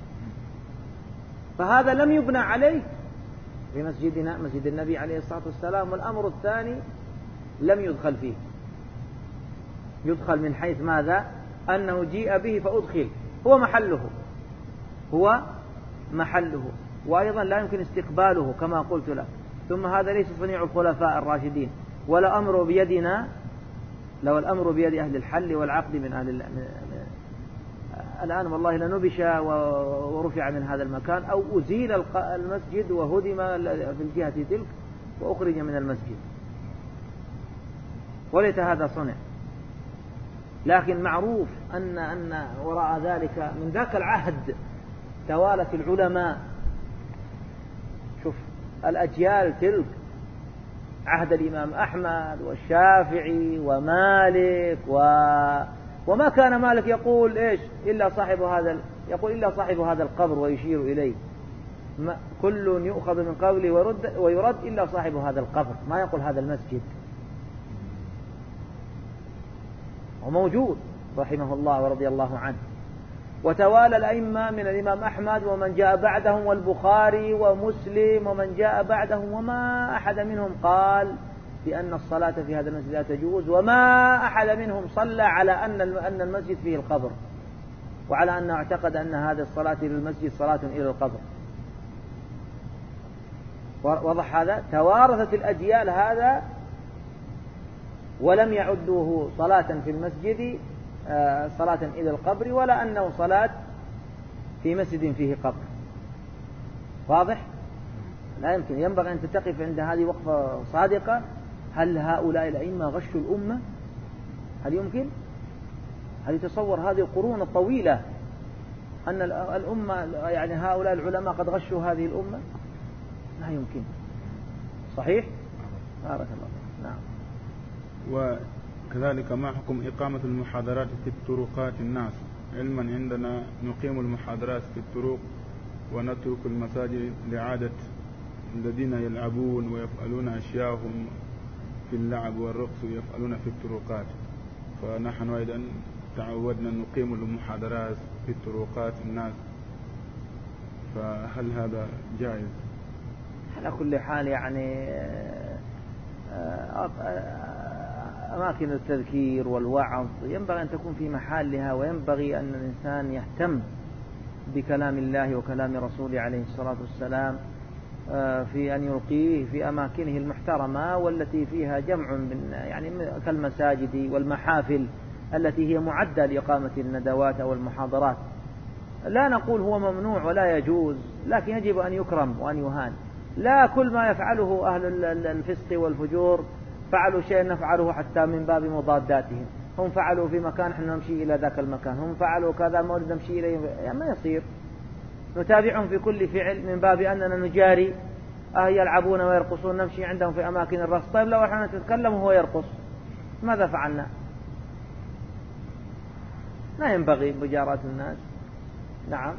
فهذا لم يبنى عليه في مسجدنا مسجد النبي عليه الصلاة والسلام. والأمر الثاني لم يدخل فيه، يدخل من حيث ماذا؟ أنه جيء به فأدخل، هو محله، وأيضا لا يمكن استقباله كما قلت لك. ثم هذا ليس صنيع الخلفاء الراشدين، ولا أمر بيدنا، لو الأمر بيد أهل الحل والعقد من الآن والله لنبش ورفع من هذا المكان أو أزيل المسجد وهدم في الجهة تلك وأخرج من المسجد، وليت هذا صنع. لكن معروف أن وراء ذلك من ذاك العهد توالت العلماء. شوف الأجيال تلك، عهد الإمام أحمد والشافعي ومالك وما كان مالك يقول إيش إلا صاحب هذا القبر ويشير إليه، كل يؤخذ من قوله ويرد إلا صاحب هذا القبر، ما يقول هذا المسجد. وموجود رحمه الله ورضي الله عنه. وتوالى الأئمة من الإمام أحمد ومن جاء بعدهم والبخاري ومسلم ومن جاء بعدهم، وما أحد منهم قال بأن الصلاة في هذا المسجد لا تجوز، وما أحد منهم صلى على أن المسجد فيه القبر، وعلى أنه اعتقد أن هذه الصلاة للمسجد صلاة إلى القبر. وضح هذا؟ توارثت الأجيال هذا ولم يعدوه صلاة في المسجد صلاة إلى القبر، ولا أنه صلاة في مسجد فيه قبر. واضح؟ لا يمكن، ينبغي أن تقف عند هذه وقفة صادقة. هل هؤلاء الأئمة غشوا الأمة؟ هل يمكن؟ هل يتصور هذه القرون الطويلة أن الأمة يعني هؤلاء العلماء قد غشوا هذه الأمة؟ لا يمكن. صحيح؟ بارك الله فيك. نعم. وكذلك ما حكم إقامة المحاضرات في الطرقات الناس؟ علما عندنا نقيم المحاضرات في الطرق ونترك المساجد لعادة الذين يلعبون ويفعلون أشياءهم في اللعب والرقص يفعلون في الطرقات، فنحن أيضا تعودنا نقيم المحاضرات في الطرقات الناس، فهل هذا جائز؟ على كل حال يعني أماكن التذكير والوعظ ينبغي أن تكون في محلها، وينبغي أن الإنسان يهتم بكلام الله وكلام رسوله عليه الصلاة والسلام في أن يلقيه في أماكنه المحترمة والتي فيها جمع من يعني كالمساجد والمحافل التي هي معدة لإقامة الندوات أو المحاضرات. لا نقول هو ممنوع ولا يجوز، لكن يجب أن يكرم وأن يهان. لا كل ما يفعله أهل الفسق والفجور فعلوا شيء نفعله حتى من باب مضاداتهم. هم فعلوا في مكان احنا نمشي إلى ذاك المكان، هم فعلوا كذا ما نريد نمشي إليه، يعني ما يصير. نتابعهم في كل فعل من باب أننا نجاري يلعبون ويرقصون نمشي عندهم في أماكن الرقص. طيب لو احنا نتكلم وهو يرقص ماذا فعلنا؟ لا ينبغي مجاراة الناس. نعم.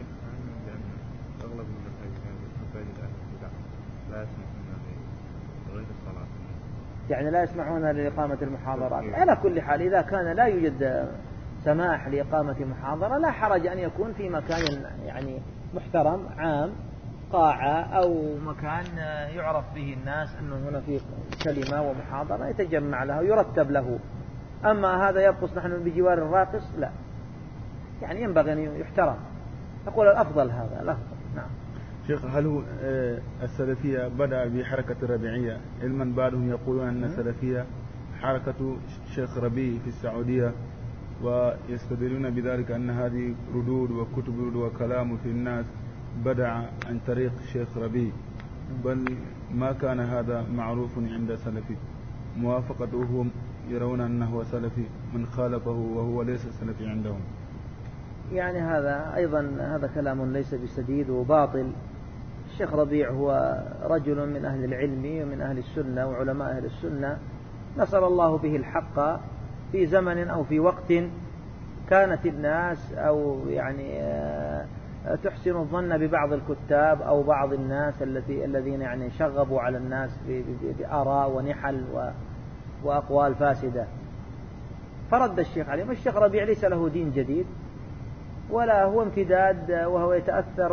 أغلب المساجد لا يسمحون بغير الصلاة، يعني لا يسمحون لإقامة المحاضرات. على كل حال إذا كان لا يوجد سماح لإقامة محاضرة لا حرج أن يكون في مكان يعني محترم عام، قاعة أو مكان يعرف به الناس أنه هنا في كلمة ومحاضرة يتجمع له ويرتب له. أما هذا يرقص نحن بجوار الراقص لا، يعني ينبغي أن يحترم. أقول الأفضل هذا الأفضل. نعم. شيخ، هل هو السلفية بدأ بحركة الربيعية؟ علما بعضهم يقولون أن السلفية حركة شيخ ربيع في السعودية، ويستدلون بذلك أن هذه ردود وكتب وكلام في الناس بدأ عن طريق شيخ ربيع، بل ما كان هذا معروف عند سلفي موافقته، هم يرون أنه سلفي، من خالفه وهو ليس سلفي عندهم. يعني هذا أيضا هذا كلام ليس بسديد وباطل. الشيخ ربيع هو رجل من أهل العلم ومن أهل السنة وعلماء أهل السنة، نصر الله به الحق في زمن أو في وقت كانت الناس أو يعني تحسن الظن ببعض الكتاب أو بعض الناس الذين يعني شغبوا على الناس بآراء ونحل وأقوال فاسدة، فرد الشيخ عليهم. الشيخ ربيع ليس له دين جديد ولا هو امتداد، وهو يتأثر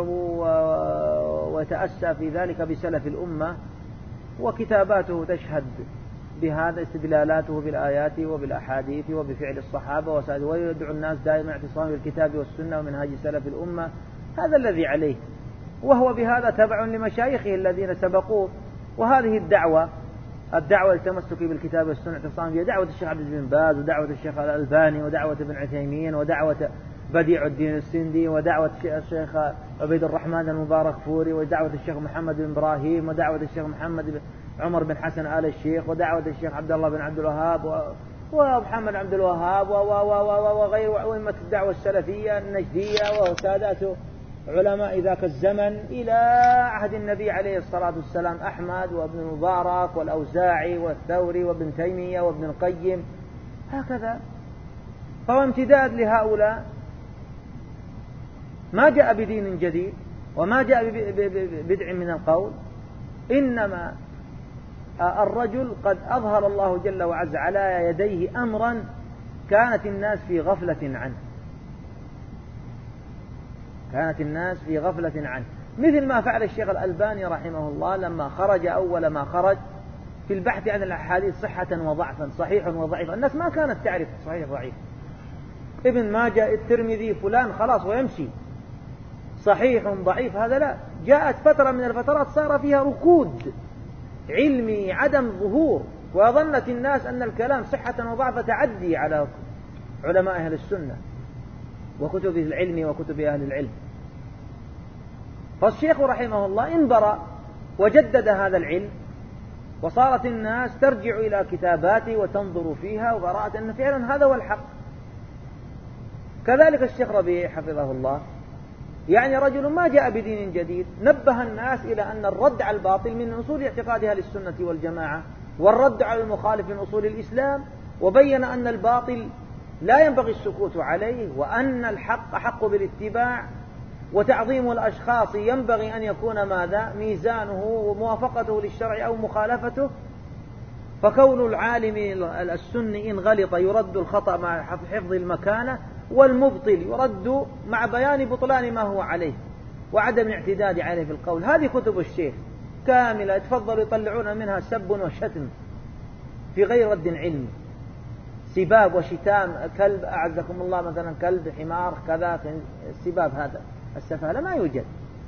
ويتأسى في ذلك بسلف الأمة، وكتاباته تشهد بهذا، استدلالاته بالآيات وبالأحاديث وبفعل الصحابة ويدعو الناس دائما اعتصام بالكتاب والسنة ومنهاج سلف الأمة. هذا الذي عليه، وهو بهذا تبع لمشايخه الذين سبقوه. وهذه الدعوة التمسك بالكتاب والسنة اعتصام بها دعوة الشيخ عبد العزيز بن باز ودعوة الشيخ الألباني ودعوة ابن عثيمين ودعوة بديع الدين السندي، ودعوة الشيخ عبيد الرحمن المبارك فوري، ودعوة الشيخ محمد بن إبراهيم، ودعوة الشيخ محمد بن عمر بن حسن آل الشيخ، ودعوة الشيخ عبد الله بن عبد الوهاب ومحمد عبد الوهاب وغير وأئمة الدعوة السلفية النجدية وسادات علماء ذاك الزمن إلى عهد النبي عليه الصلاة والسلام، أحمد وابن المبارك والأوزاعي والثوري وابن تيمية وابن القيم، هكذا. فهو امتداد لهؤلاء، ما جاء بدين جديد وما جاء ببدع من القول، إنما الرجل قد أظهر الله جل وعز على يديه أمرا كانت الناس في غفلة عنه، كانت الناس في غفلة عنه، مثل ما فعل الشيخ الألباني رحمه الله لما خرج أول ما خرج في البحث عن الأحاديث صحة وضعفا، صحيح وضعيف. الناس ما كانت تعرف صحيح وضعيف، ابن ماجه الترمذي فلان خلاص ويمشي، صحيح ضعيف هذا لا. جاءت فترة من الفترات صار فيها ركود علمي، عدم ظهور، وظنت الناس أن الكلام صحة وضعف تعدي على علماء أهل السنة وكتب العلم وكتب أهل العلم. فالشيخ رحمه الله انبرأ وجدد هذا العلم، وصارت الناس ترجع إلى كتاباته وتنظر فيها، ورأت أن فعلا هذا هو الحق. كذلك الشيخ ربيع حفظه الله، يعني رجل ما جاء بدين جديد، نبه الناس إلى أن الرد على الباطل من أصول اعتقاد أهل السنة والجماعة، والرد على المخالف من أصول الإسلام، وبين أن الباطل لا ينبغي السكوت عليه، وأن الحق حق بالاتباع، وتعظيم الأشخاص ينبغي أن يكون ماذا ميزانه وموافقته للشرع أو مخالفته. فكون العالم السني إن غلط يرد الخطأ مع حفظ المكانة، والمبطل يرد مع بيان بطلان ما هو عليه وعدم الاعتداد عليه في القول. هذه كتب الشيخ كاملة، يتفضل يطلعون منها سب وشتم في غير رد علمي، سباب وشتام، كلب أعزكم الله مثلا، كلب، حمار، كذا، السباب هذا السفالة ما يوجد.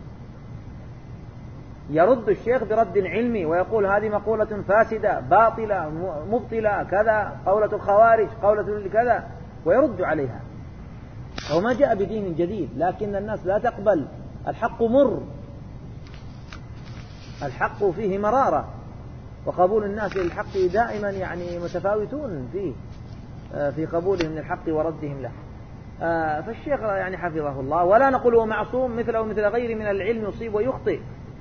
يرد الشيخ برد علمي ويقول هذه مقولة فاسدة باطلة مبطلة كذا، قولة الخوارج، قولة كذا، ويرد عليها. هو ما جاء بدين جديد، لكن الناس لا تقبل، الحق مر، الحق فيه مرارة، وقبول الناس للحق دائما يعني متفاوتون فيه في قبولهم للحق وردهم له. فالشيخ يعني حفظه الله، ولا نقول هو معصوم مثله ومثل غيره من العلم، يصيب ويخطئ،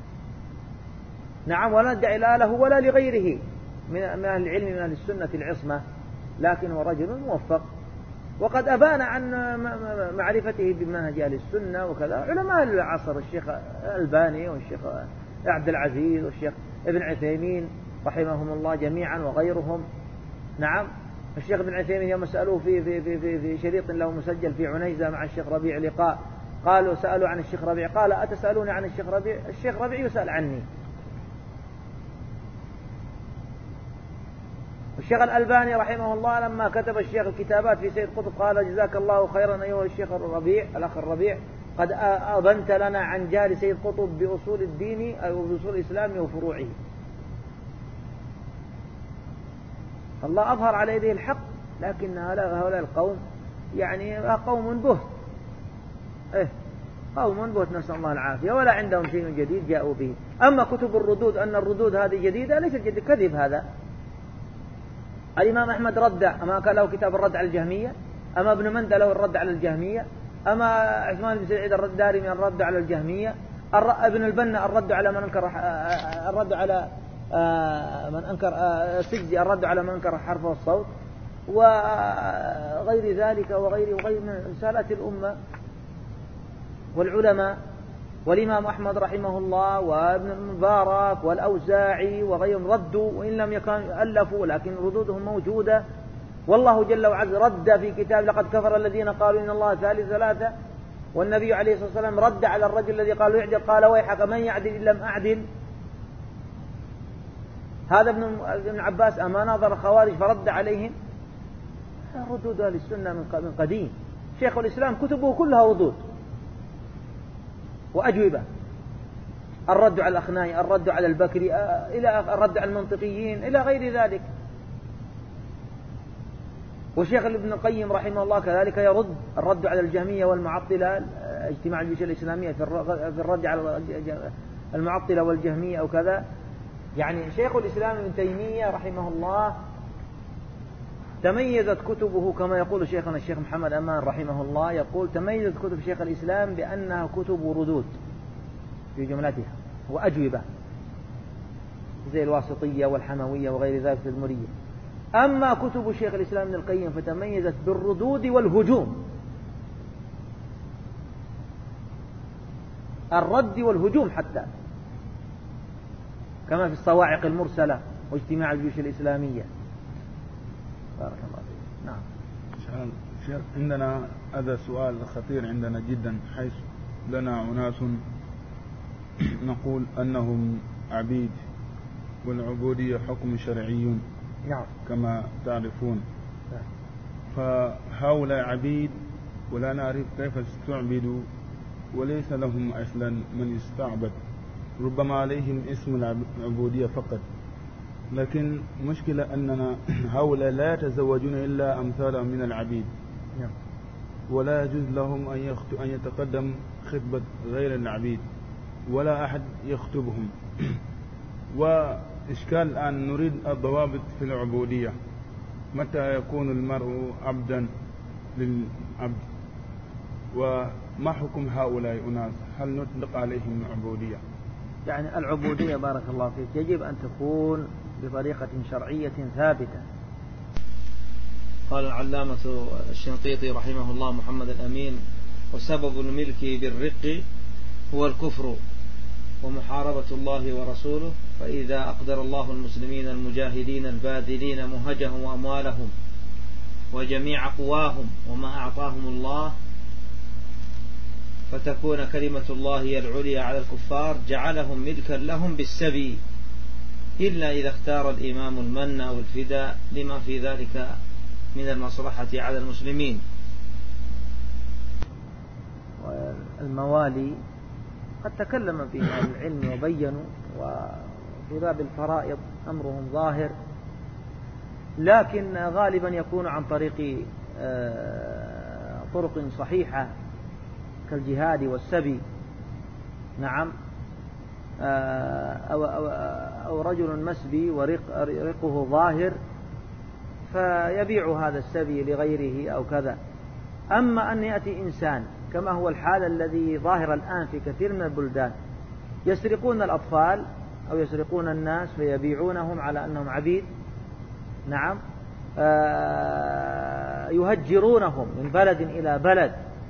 نعم، ولا ندعي لا له ولا لغيره من أهل العلم من أهل السنة العصمة، لكن هو رجل موفق، وقد أبان عن معرفته بمنهج أهل السنة وكذا علماء العصر، الشيخ الألباني والشيخ عبد العزيز والشيخ ابن عثيمين رحمهم الله جميعا وغيرهم. نعم، الشيخ ابن عثيمين يوم سألوه في شريط له مسجل في عنيزة مع الشيخ ربيع لقاء، قالوا سألوا عن الشيخ ربيع، قال أتسألوني عن الشيخ ربيع؟ الشيخ ربيع يسأل عني. الشيخ الألباني رحمه الله لما كتب الشيخ الكتابات في سيد قطب قال جزاك الله خيرا أيها الشيخ الربيع، الأخ الربيع، قد أبنت لنا عن جهل سيد قطب بأصول الدين أو بأصول الإسلام وفروعه. الله أظهر على يده الحق، لكن هؤلاء القوم يعني قوم بهت، قوم بهت، نسأل الله العافية، ولا عندهم شيء جديد جاءوا به. أما كتب الردود أن الردود هذه جديدة، ليست جديدة، كذب هذا. الإمام أحمد رد، أما كان له كتاب الرد على الجهمية، أما ابن مندى له الرد على الجهمية، أما عثمان بن سعيد الدارمي من الرد على الجهمية، ابن البنا الرد على من أنكر، الرد على من أنكر السجزي الرد على من أنكر الحرف والصوت، وغير ذلك وغير من رسالات الأمة والعلماء. والإمام أحمد رحمه الله وابن المبارك والأوزاعي وغيرهم ردوا، وإن لم يكونوا ألفوا لكن ردودهم موجودة. والله جل وعز رد في كتاب لقد كفر الذين قالوا إن الله ثالث ثلاثة، والنبي عليه الصلاة والسلام رد على الرجل الذي قال يعدل، قال ويحك من يعدل إن لم أعدل. هذا ابن عباس أما ناظر الخوارج فرد عليهم. ردود أهل السنة من قديم. شيخ الإسلام كتبه كلها ردود وأجوبة، الرد على الأخنائي، الرد على البكري، إلى الرد على المنطقيين، إلى غير ذلك. وشيخ ابن القيم رحمه الله كذلك يرد الرد على الجهمية والمعطلة، اجتماع الجيوش الإسلامية في الرد على المعطلة والجهمية أو كذا. يعني شيخ الإسلام ابن تيمية رحمه الله تميزت كتبه كما يقول شيخنا الشيخ محمد أمان رحمه الله، يقول تميزت كتب شيخ الإسلام بأنها كتب ردود في جملتها وأجوبة، زي الواسطية والحموية وغير ذلك التدمرية. أما كتب شيخ الإسلام ابن القيم فتميزت بالردود والهجوم، الرد والهجوم حتى، كما في الصواعق المرسلة واجتماع الجيوش الإسلامية. بارك الله فيك. نعم. عندنا هذا سؤال خطير عندنا جدا، حيث لنا أناس نقول أنهم عبيد والعبودية حكم شرعي كما تعرفون، فهؤلاء عبيد ولا نعرف كيف استعبدوا وليس لهم أصلا من يستعبد، ربما عليهم اسم العبودية فقط، لكن مشكلة أننا هؤلاء لا يتزوجون إلا أمثالهم من العبيد، ولا يجوز لهم أن يتقدم خطبة غير العبيد ولا أحد يخطبهم. وإشكال الآن نريد الضوابط في العبودية، متى يكون المرء عبدا للعبد، وما حكم هؤلاء الناس، هل نطلق عليهم العبودية؟ يعني العبودية بارك الله فيك يجب أن تكون بطريقة شرعية ثابتة. قال العلامة الشنقيطي رحمه الله محمد الأمين: وسبب الملك بالرق هو الكفر ومحاربة الله ورسوله، فإذا أقدر الله المسلمين المجاهدين الباذلين مهجهم وأموالهم وجميع قواهم وما أعطاهم الله فتكون كلمة الله هي العليا على الكفار، جعلهم ملكا لهم بالسبي، إلا إذا اختار الإمام المن أو الفداء لما في ذلك من المصلحة على المسلمين. والموالي قد تكلم في أهل العلم وبينوا، وفي باب الفرائض أمرهم ظاهر، لكن غالبا يكون عن طريق طرق صحيحة كالجهاد والسبي. نعم. أو رجل مسبي ورقه ظاهر فيبيع هذا السبي لغيره أو كذا. أما أن يأتي إنسان كما هو الحال الذي ظاهر الآن في كثير من البلدان، يسرقون الأطفال أو يسرقون الناس فيبيعونهم على أنهم عبيد. نعم. يهجرونهم من بلد إلى بلد،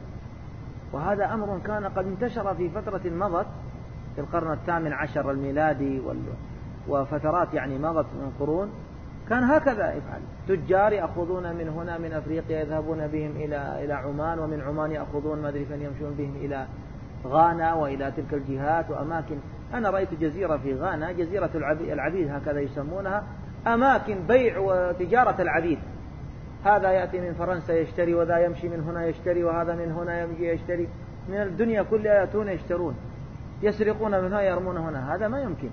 وهذا أمر كان قد انتشر في فترة مضت في القرن 18 الميلادي وفترات يعني مضت من قرون، كان هكذا يفعل. تجار يأخذون من هنا من أفريقيا يذهبون بهم إلى عمان، ومن عمان يأخذون ما أدري فين يمشون بهم إلى غانا وإلى تلك الجهات وأماكن. أنا رأيت جزيرة في غانا، جزيرة العبيد هكذا يسمونها، أماكن بيع وتجارة العبيد. هذا يأتي من فرنسا يشتري، وذا يمشي من هنا يشتري، وهذا من هنا يمشي يشتري، من الدنيا كلها يأتون يشترون، يسرقون من هنا يرمون هنا. هذا ما يمكن،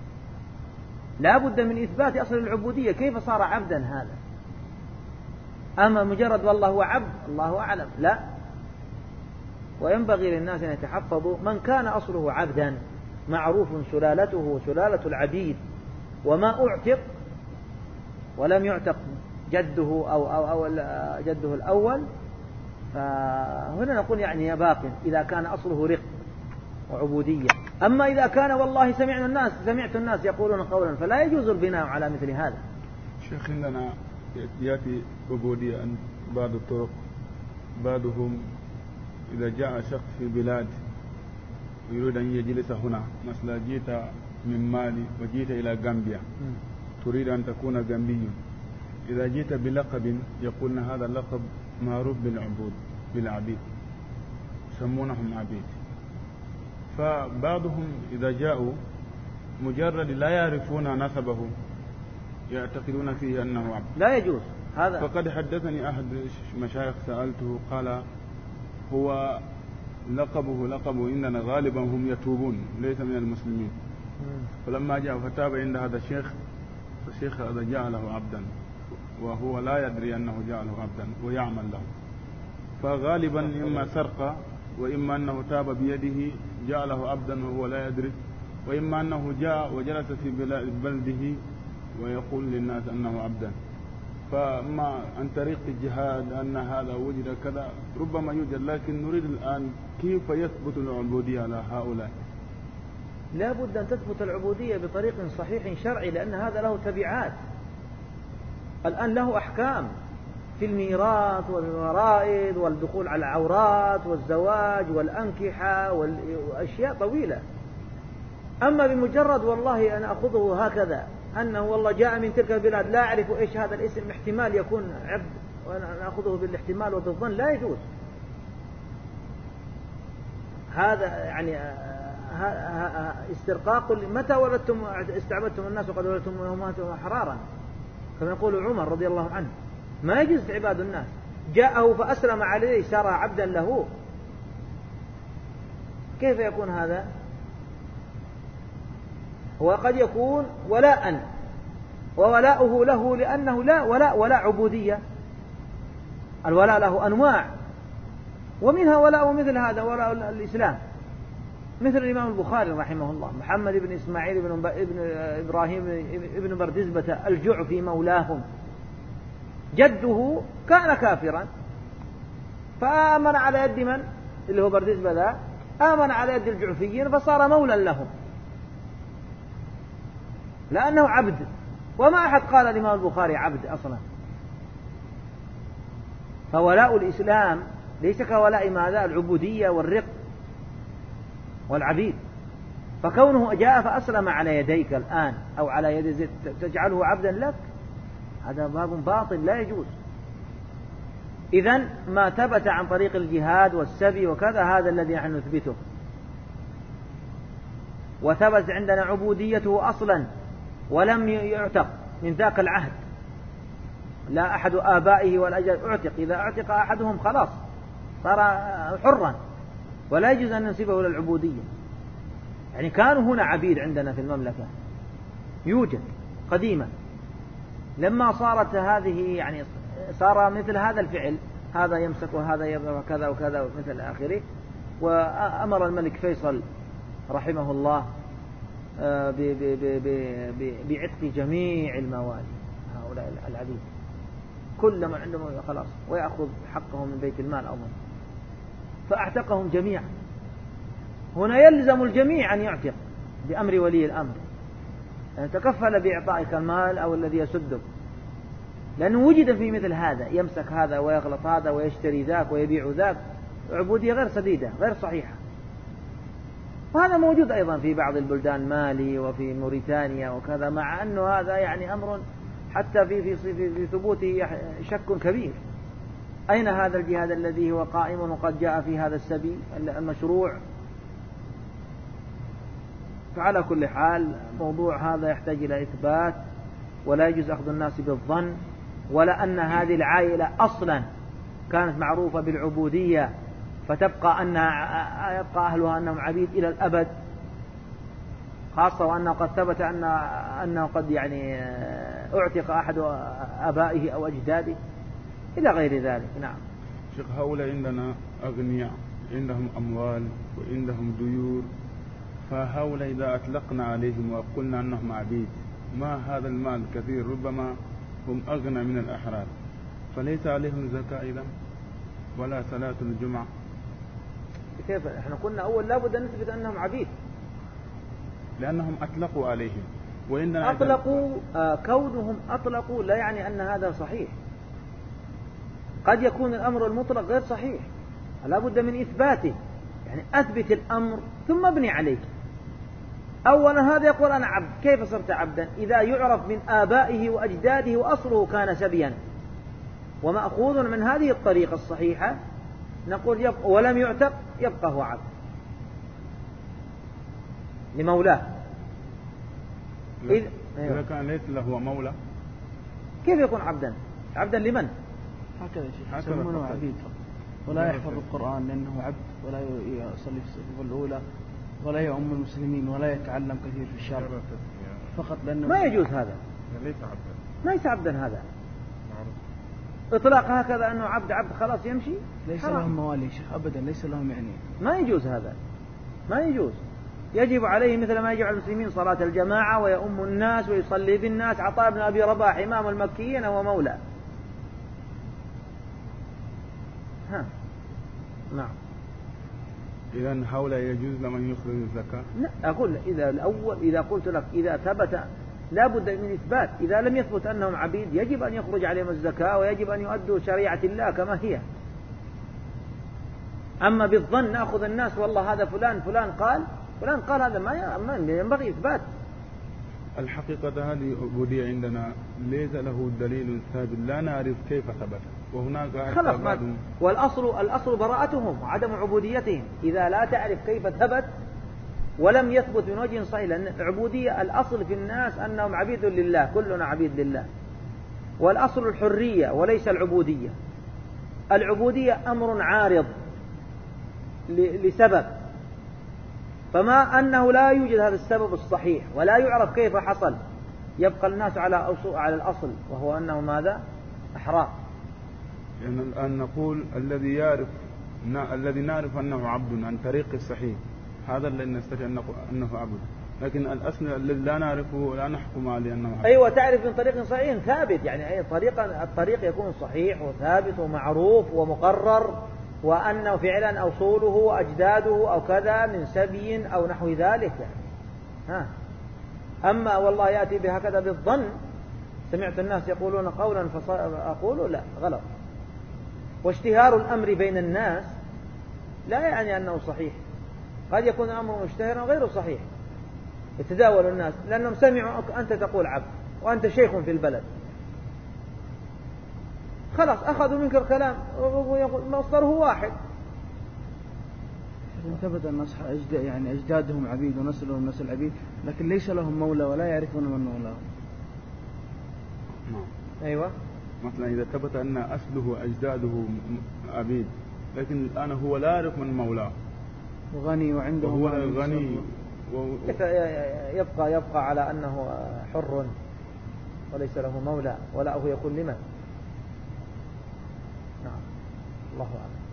لا بد من إثبات أصل العبودية. كيف صار عبدا هذا؟ أما مجرد والله هو عبد الله أعلم، لا. وينبغي للناس أن يتحفظوا. من كان أصله عبدا معروف سلالته سلالة العبيد، وما أعتق ولم يعتق جده أو جده الأول، فهنا نقول يعني باق إذا كان أصله رق وعبودية. أما إذا كان والله سمعت الناس يقولون قولا، فلا يجوز البناء على مثل هذا. شيخ عندنا يأتي عبودية عن بعض الطرق، بعضهم إذا جاء شخص في بلاد يريد أن يجلس هنا، مثلا جيت من مالي وجيت إلى غامبيا تريد أن تكون غامبي، إذا جيت بلقب يقولون هذا اللقب معروف بالعبيد، يسمونهم عبيد. فبعضهم إذا جاءوا مجرد لا يعرفون نسبه يعتقدون فيه أنه عبد، لا يجوز هذا. فقد حدثني أحد مشايخ سألته قال هو لقبه إننا غالبا هم يتوبون ليس من المسلمين. فلما جاء فتاب عند هذا الشيخ، فالشيخ هذا جعله عبدا وهو لا يدري أنه جعله عبدا ويعمل له. فغالبا إما سرقة، وإما أنه تاب بيده جعله عبدا وهو لا يدري، وإما أنه جاء وجلس في بلده ويقول للناس أنه عبدا. فما عن طريق الجهاد أن هذا وجد كذا ربما يوجد، لكن نريد الآن كيف يثبت العبودية على هؤلاء. لا بد أن تثبت العبودية بطريق صحيح شرعي، لأن هذا له تبعات. الآن له أحكام في الميراث والفرائض والدخول على العورات والزواج والأنكحة وأشياء طويلة. أما بمجرد والله أنا أخذه هكذا أنه والله جاء من تلك البلاد لا أعرف إيش هذا الاسم، احتمال يكون عبد، وأنا أخذه بالاحتمال وبالظن، لا يجوز. هذا يعني استرقاق. متى ولدتم استعبدتم الناس وقد ولدتم أمهاتهم أحرارا، كما يقول عمر رضي الله عنه. ما يجوز استعباد الناس. جاءه فأسلم عليه صار عبدا له، كيف يكون هذا؟ وقد يكون ولاء، وولاؤه له لأنه لا ولا عبودية. الولاء له أنواع، ومنها ولاء مثل هذا ولاء الإسلام، مثل الإمام البخاري رحمه الله محمد بن إسماعيل بن إبراهيم بن بردزبة الجعفي مولاهم، جده كان كافرا فآمن على يد من؟ اللي هو بردزبة ذا، آمن على يد الجعفيين فصار مولا لهم لأنه عبد. وما أحد قال الإمام البخاري عبد أصلا. فولاء الإسلام ليس كولاء ماذا؟ العبودية والرق والعبيد. فكونه جاء فأسلم على يديك الآن أو على يد زيد تجعله عبدا لك، هذا باب باطل لا يجوز. إذن ما ثبت عن طريق الجهاد والسبي وكذا هذا الذي نحن نثبته، وثبت عندنا عبوديته أصلا ولم يعتق من ذاك العهد، لا أحد آبائه والأجل أعتق. إذا أعتق أحدهم خلاص صار حرا ولا يجوز أن ننسبه للعبودية. يعني كانوا هنا عبيد عندنا في المملكة يوجد قديما، لما صارت هذه يعني صار مثل هذا الفعل، هذا يمسك وهذا يضرب كذا وكذا ومثل آخره. وأمر الملك فيصل رحمه الله بعتق جميع الموالي هؤلاء العبيد، كل من عندهم خلاص، ويأخذ حقهم من بيت المال أظن، فأعتقهم جميعا. هنا يلزم الجميع أن يعتق بأمر ولي الأمر، يعني تكفل بإعطائك المال أو الذي يسدك، لأنه وجد في مثل هذا يمسك هذا ويغلط هذا ويشتري ذاك ويبيع ذاك، عبودية غير سديدة غير صحيحة. وهذا موجود أيضا في بعض البلدان، مالي وفي موريتانيا وكذا، مع أنه هذا يعني أمر حتى في ثبوته شك كبير. أين هذا الجهاد الذي هو قائم وقد جاء في هذا السبيل المشروع؟ فعلى كل حال موضوع هذا يحتاج إلى إثبات، ولا يجوز أخذ الناس بالظن، ولا أن هذه العائلة أصلا كانت معروفة بالعبودية فتبقى يبقى أهلها أنهم عبيد إلى الأبد، خاصة وأنه قد ثبت أنه قد يعني اعتق أحد أبائه أو أجداده إلى غير ذلك. نعم. شيخ، هؤلاء عندنا أغنياء عندهم أموال وعندهم ديور، فهؤلاء إذا أطلقنا عليهم وقلنا أنهم عبيد، ما هذا المال كثير، ربما هم أغنى من الأحرار، فليس عليهم زكاة إذا ولا صلاة الجمعة. كيف؟ احنا قلنا أول لابد أن نثبت أنهم عبيد، لأنهم أطلقوا عليهم. وإننا أطلقوا كونهم أطلقوا لا يعني أن هذا صحيح. قد يكون الأمر المطلق غير صحيح، لابد من إثباته. يعني أثبت الأمر ثم ابني عليه. أولا هذا يقول أنا عبد، كيف صرت عبدا؟ إذا يعرف من آبائه وأجداده وأصله كان سبيا ومأخوذ من هذه الطريقة الصحيحة، نقول يبقى ولم يعتق يبقى هو عبد لمولاه. إذا كان ليس له مولى كيف يكون عبدا؟ عبدا لمن؟ هكذا يسمونه عبيد، ولا يحفظ القرآن لأنه عبد، ولا يصلي في الصفوف الأولى، ولا يؤم المسلمين، ولا يتعلم كثير في الشرع، فقط لأنه ما يجوز هذا، ليس عبدا. ليس عبدا هذا. إطلاق هكذا أنه عبد خلاص يمشي ليس لهم موالي شيخ أبدا، ليس لهم يعني ما يجوز هذا، ما يجوز. يجب عليه مثل ما يجب على المسلمين صلاة الجماعة ويؤم الناس ويصلي بالناس. عطاء بن أبي رباح إمام المكيين هو مولى. نعم. إذن هؤلاء يجوز لمن يخرج الزكاة؟ لا، أقول إذا قلت لك إذا ثبت لا بد من إثبات. إذا لم يثبت أنهم عبيد يجب أن يخرج عليهم الزكاة ويجب أن يؤدوا شريعة الله كما هي. أما بالظن نأخذ الناس والله هذا فلان قال هذا ما ينبغي إثبات. الحقيقة هذه عبودية عندنا ليس له دليل ثابت، لا نعرف كيف ثبت، وهناك خلاص والأصل براءتهم وعدم عبوديتهم. إذا لا تعرف كيف ثبت ولم يثبت من وجه صحيح، لأن العبودية الأصل في الناس أنهم عبيد لله، كلنا عبيد لله، والأصل الحرية وليس العبودية. العبودية أمر عارض لسبب، فما أنه لا يوجد هذا السبب الصحيح ولا يعرف كيف حصل يبقى الناس على الأصل، وهو أنه ماذا؟ أحرار. يعني الآن نقول الذي نعرف أنه عبد عن طريق الصحيح، هذا الذي نستطيع أن نقول أنه عبد، لكن الأصل الذي لا نعرفه لا نحكم عليه أنه عبد. أيوة، تعرف من طريق صحيح ثابت، يعني أي الطريق يكون صحيح وثابت ومعروف ومقرر، وأنه فعلا أصوله وأجداده أو كذا من سبي أو نحو ذلك يعني. أما والله يأتي بهكذا بالظن، سمعت الناس يقولون قولا فأقول لا، غلط. واشتهار الأمر بين الناس لا يعني أنه صحيح، قد يكون الأمر مشتهرا غير صحيح، يتداول الناس لأنهم سمعوا أنت تقول عبد وأنت شيخ في البلد، خلاص أخذوا منك الكلام ويقول مصدره واحد. ثبت أن يعني أجدادهم عبيد ونسلهم نسل عبيد، لكن ليس لهم مولى ولا يعرفون من مولاهم. أيوة. مثلا إذا ثبت أن أصله أجداده عبيد، لكن الآن هو لا يعرف من مولاه، وغني وعنده هو غني يبقى على أنه حر وليس له مولى، ولا هو يكون لمن. نعم، الله أعلم.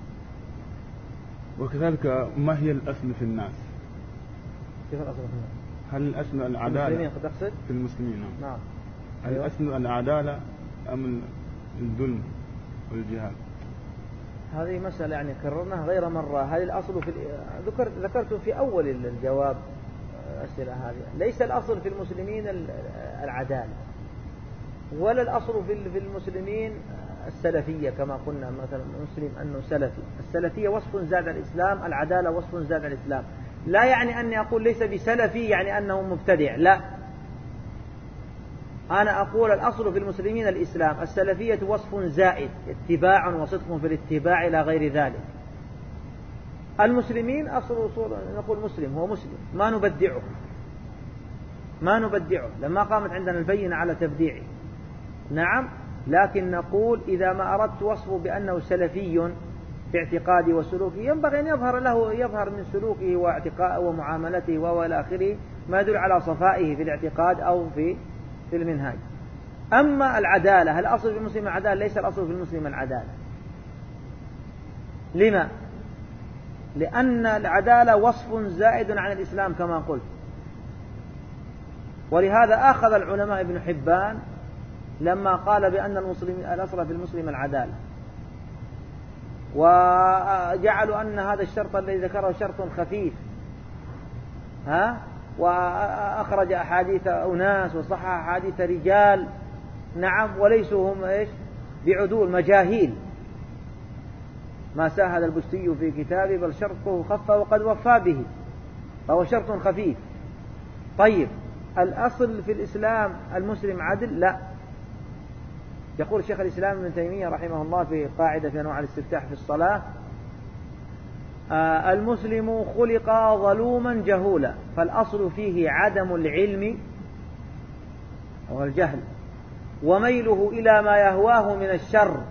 وكذلك ما هي الأصل في الناس؟ كيف الأصل في الناس؟ هل الأصل العدالة في المسلمين؟ نعم. هل الأصل العدالة أم الظلم والجهاد؟ هذه مسألة يعني كررناها غير مرة. هل الأصل ذكرت في أول الجواب أسئلة هذه، ليس الأصل في المسلمين العدالة، ولا الأصل في المسلمين السلفية كما قلنا مثلا مسلم أنه سلفي. السلفية وصف زاد الإسلام، العدالة وصف زاد الإسلام. لا يعني أني أقول ليس بسلفي يعني أنه مبتدع، لا، أنا أقول الأصل في المسلمين الإسلام، السلفية وصف زائد، اتباع وصدق في الاتباع إلى غير ذلك. المسلمين أصل نقول مسلم هو مسلم، ما نبدعه لما قامت عندنا البينة على تبديعه، نعم، لكن نقول إذا ما أردت وصفه بأنه سلفي في اعتقاده وسلوكه ينبغي أن يظهر من سلوكه واعتقاده ومعاملته وإلى آخره ما يدل على صفائه في الاعتقاد أو في المنهاج. أما العدالة، هل الأصل في المسلم العدالة؟ ليس الأصل في المسلم العدالة. لما؟ لأن العدالة وصف زائد عن الإسلام كما قلت، ولهذا أخذ العلماء ابن حبان لما قال بأن الأصل في المسلم العدالة، وجعلوا أن هذا الشرط الذي ذكره شرط خفيف، وأخرج أحاديث أناس وصحح أحاديث رجال، نعم، وليسوا هم بعدول، مجاهيل، ما ساهد البستي في كتابه بل شرطه خف وقد وفى به، فهو شرط خفيف. طيب، الأصل في الإسلام المسلم عدل؟ لا. يقول شيخ الإسلام ابن تيمية رحمه الله في قاعدة في أنواع الاستفتاح في الصلاة: المسلم خلق ظلوما جهولا، فالأصل فيه عدم العلم والجهل وميله إلى ما يهواه من الشر،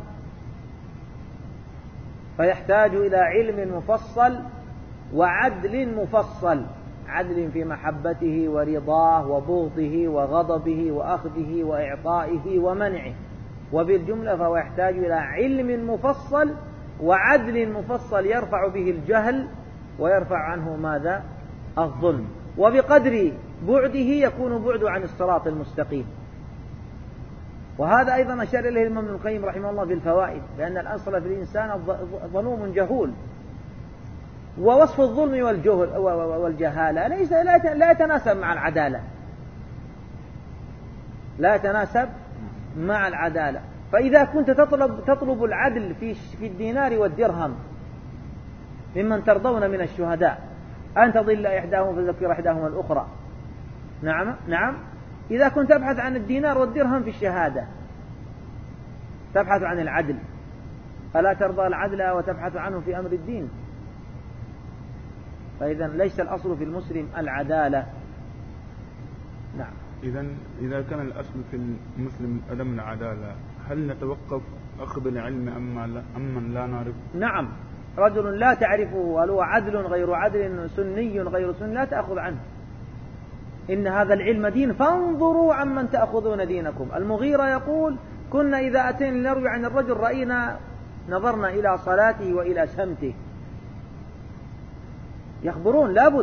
فيحتاج إلى علم مفصل وعدل مفصل، عدل في محبته ورضاه وبغضه وغضبه وأخذه وإعطائه ومنعه، وبالجملة فهو يحتاج إلى علم مفصل وعدل مفصل يرفع به الجهل ويرفع عنه ماذا؟ الظلم، وبقدر بعده يكون بعده عن الصراط المستقيم. وهذا أيضا أشار إليه الإمام ابن القيم رحمه الله في الفوائد، بأن الأصل في الإنسان ظلوم جهول، ووصف الظلم والجهالة لا يتناسب مع العدالة، لا يتناسب مع العدالة. فإذا كنت تطلب العدل في الدينار والدرهم ممن ترضون من الشهداء أن تضل إحداهم فتذكر إحداهما الأخرى، نعم، إذا كنت تبحث عن الدينار والدرهم في الشهادة تبحث عن العدل، ألا ترضى العدل وتبحث عنه في أمر الدين؟ فإذا ليس الأصل في المسلم العدالة. نعم. إذا كان الأصل في المسلم عدم العدالة، هل نتوقف أخذ العلم أمن لا نعرف؟ نعم، رجل لا تعرفه هل هو عدل غير عدل، سني غير سني، لا تأخذ عنه. إن هذا العلم دين فانظروا عمن تأخذون دينكم. المغيرة يقول: كنا إذا أتينا نروي عن الرجل رأينا نظرنا إلى صلاته وإلى سمته. يخبرون لابد،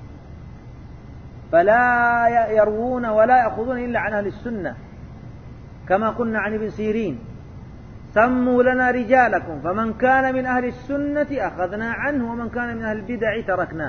فلا يروون ولا يأخذون إلا عن أهل السنة، كما قلنا عن ابن سيرين: سموا لنا رجالكم فمن كان من أهل السنة أخذنا عنه ومن كان من أهل البدع تركناه.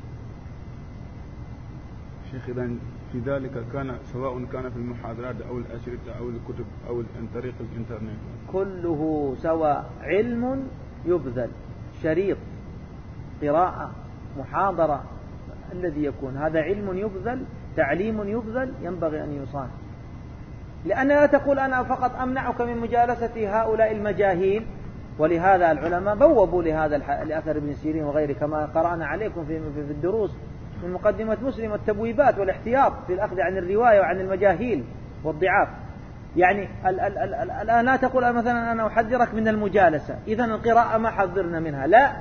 شيخ، إذن في ذلك كان سواء كان في المحاضرات أو الأشرطة أو الكتب أو عن طريق الإنترنت، كله سواء، علم يبذل، شريط، قراءة، محاضرة، الذي يكون هذا علم يبذل، تعليم يبذل، ينبغي أن يصان. لأن لا تقول أنا فقط أمنعك من مجالسة هؤلاء المجاهيل، ولهذا العلماء بوبوا لهذا لأثر ابن سيرين وغيره، كما قرأنا عليكم في الدروس من مقدمة مسلم والتبويبات والاحتياط في الأخذ عن الرواية وعن المجاهيل والضعاف. يعني الآن لا تقول مثلا أنا أحذرك من المجالسة، إذن القراءة ما حذرنا منها، لا.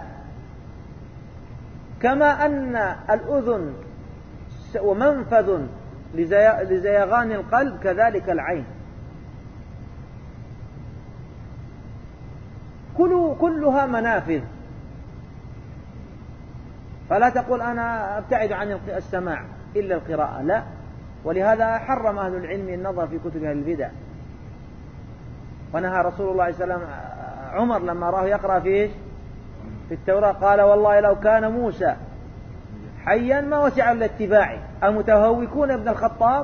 كما أن الأذن ومنفذ لزيغان القلب كذلك العين، كلها منافذ. فلا تقول أنا أبتعد عن السماع إلا القراءة، لا. ولهذا حرم أهل العلم النظر في كتب أهل البدع، ونهى رسول الله صلى الله عليه وسلم عمر لما راه يقرأ في التوراة قال: والله لو كان موسى حيا ما وسع إلا اتباعي. المتهوكون ابن الخطاب: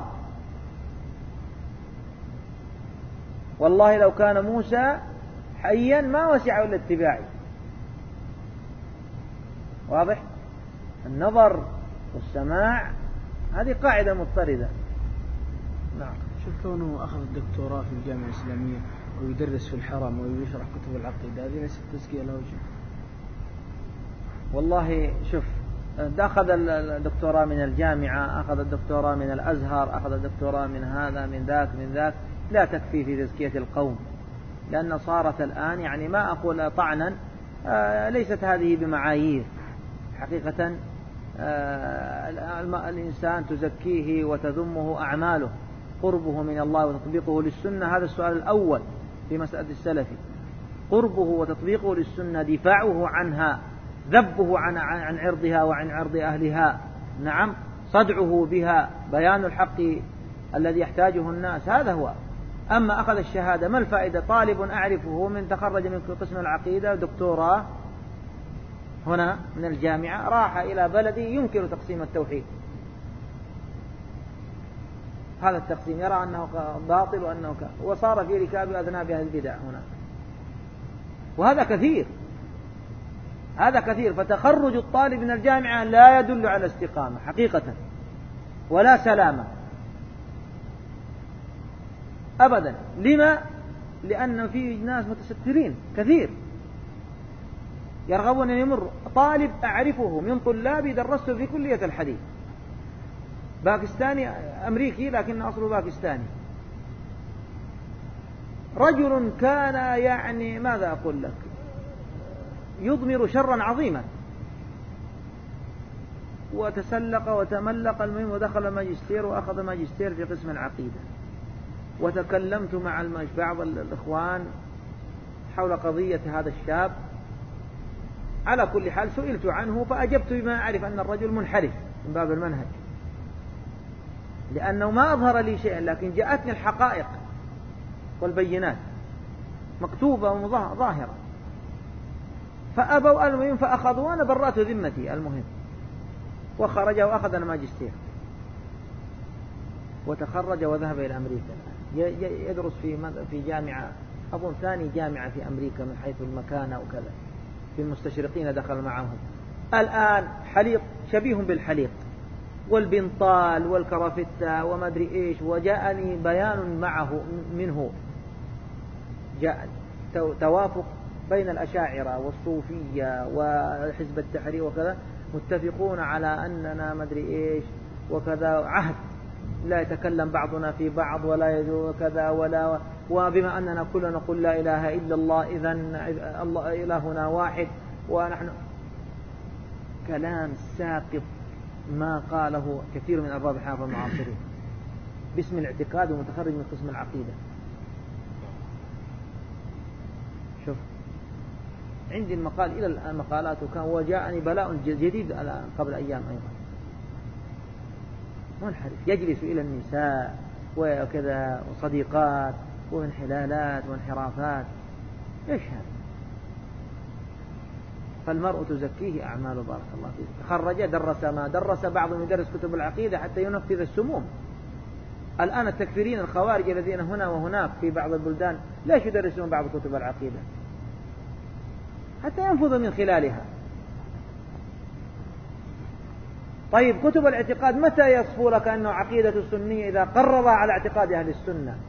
والله لو كان موسى حيا ما وسع إلا اتباعي. واضح؟ النظر والسماع هذه قاعدة مضطردة. نعم. شوف، كونه أخذ الدكتوراه في الجامعة الإسلامية ويدرس في الحرم ويشرح كتب العقيدة، هذه ليست تزكية له شيء؟ والله شوف، أخذ الدكتوراه من الجامعة، أخذ الدكتوراه من الأزهر، أخذ الدكتوراه من هذا من ذاك، لا تكفي في تزكية القوم، لأن صارت الآن، يعني ما أقول طعنا، ليست هذه بمعايير حقيقة. الإنسان تزكيه وتذمه أعماله، قربه من الله وتطبيقه للسنة. هذا السؤال الأول في مسألة السلفي: قربه وتطبيقه للسنة، دفاعه عنها، ذبه عن عرضها وعن عرض أهلها، نعم، صدعه بها، بيان الحق الذي يحتاجه الناس، هذا هو. أما أخذ الشهادة ما الفائدة؟ طالب أعرفه من تخرج من قسم العقيدة دكتوراه هنا من الجامعة، راح إلى بلده ينكر تقسيم التوحيد، هذا التقسيم يرى أنه باطل وأنه وصار في ركاب أذناب أهل البدع هنا، وهذا كثير، هذا كثير. فتخرج الطالب من الجامعة لا يدل على استقامة حقيقة ولا سلامة أبدا. لما؟ لأن في ناس متسترين كثير يرغبون أن يمر. طالب أعرفه من طلابي درسته في كلية الحديث، باكستاني أمريكي لكن أصله باكستاني، رجل كان يعني ماذا أقول لك، يضمر شرا عظيما، وتسلق وتملق، المهم ودخل ماجستير وأخذ ماجستير في قسم العقيدة. وتكلمت مع بعض الإخوان حول قضية هذا الشاب. على كل حال سئلت عنه فأجبت بما أعرف أن الرجل منحرف من باب المنهج، لأنه ما أظهر لي شيئا، لكن جاءتني الحقائق والبينات مكتوبة وظاهرة، فأبوا المهم فأخذوا، وأنا برأت ذمتي المهم، وخرج وأخذ الماجستير وتخرج وذهب إلى أمريكا، يدرس في جامعة أظن ثاني جامعة في أمريكا من حيث المكانة وكذا، في المستشرقين دخل معهم. الآن حليق شبيه بالحليق والبنطال والكرافتة وما أدري إيش. وجاءني بيان معه منه، جاء توافق بين الأشاعرة والصوفية وحزب التحرير وكذا، متفقون على أننا ما أدري إيش وكذا، عهد لا يتكلم بعضنا في بعض ولا يجوز كذا ولا، وبما أننا كلنا نقول لا إله إلا الله إذن الله إلهنا واحد، ونحن كلام ساقط ما قاله كثير من أرباب الحافظ المعاصرين باسم الاعتقاد ومتخرج من قسم العقيدة. شوف عندي المقال إلى الآن مقالاته كان، وجاءني بلاء جديد قبل أيام أيضا، منحرف يجلس إلى النساء وكذا وصديقات وانحلالات وانحرافات. إيش هذا؟ فالمرء تزكيه أعماله بارك الله فيه. خرج درس ما درس، بعضهم يدرس كتب العقيدة حتى ينفذ السموم. الآن التكفيرين الخوارج الذين هنا وهناك في بعض البلدان ليش يدرسون بعض كتب العقيدة؟ حتى ينفذ من خلالها. طيب كتب الاعتقاد متى يصفو لك أنه عقيدة السنية؟ إذا قرر على اعتقاد أهل السنة،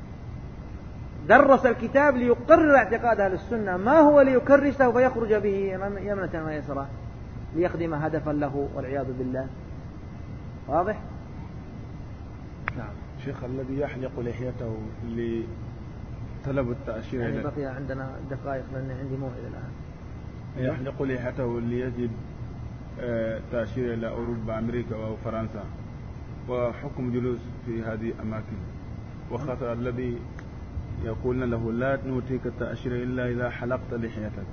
درس الكتاب ليقرر اعتقاد أهل السنة، ما هو ليكرسه فيخرج به يمنة ويسرى ليخدم هدفا له والعياذ بالله. واضح؟ نعم. شيخ الذي يحلق لحيته لطلب التأشيرة، يعني بقي عندنا دقائق لأن عندي موعد الآن. يحلق لحيته ليجد تأشيرة إلى أوروبا أمريكا أو فرنسا، وحكم جلوس في هذه الأماكن، وخطر الذي يقولون له لا نؤتيك التأشيرة إلا إذا حلقت لحيتك،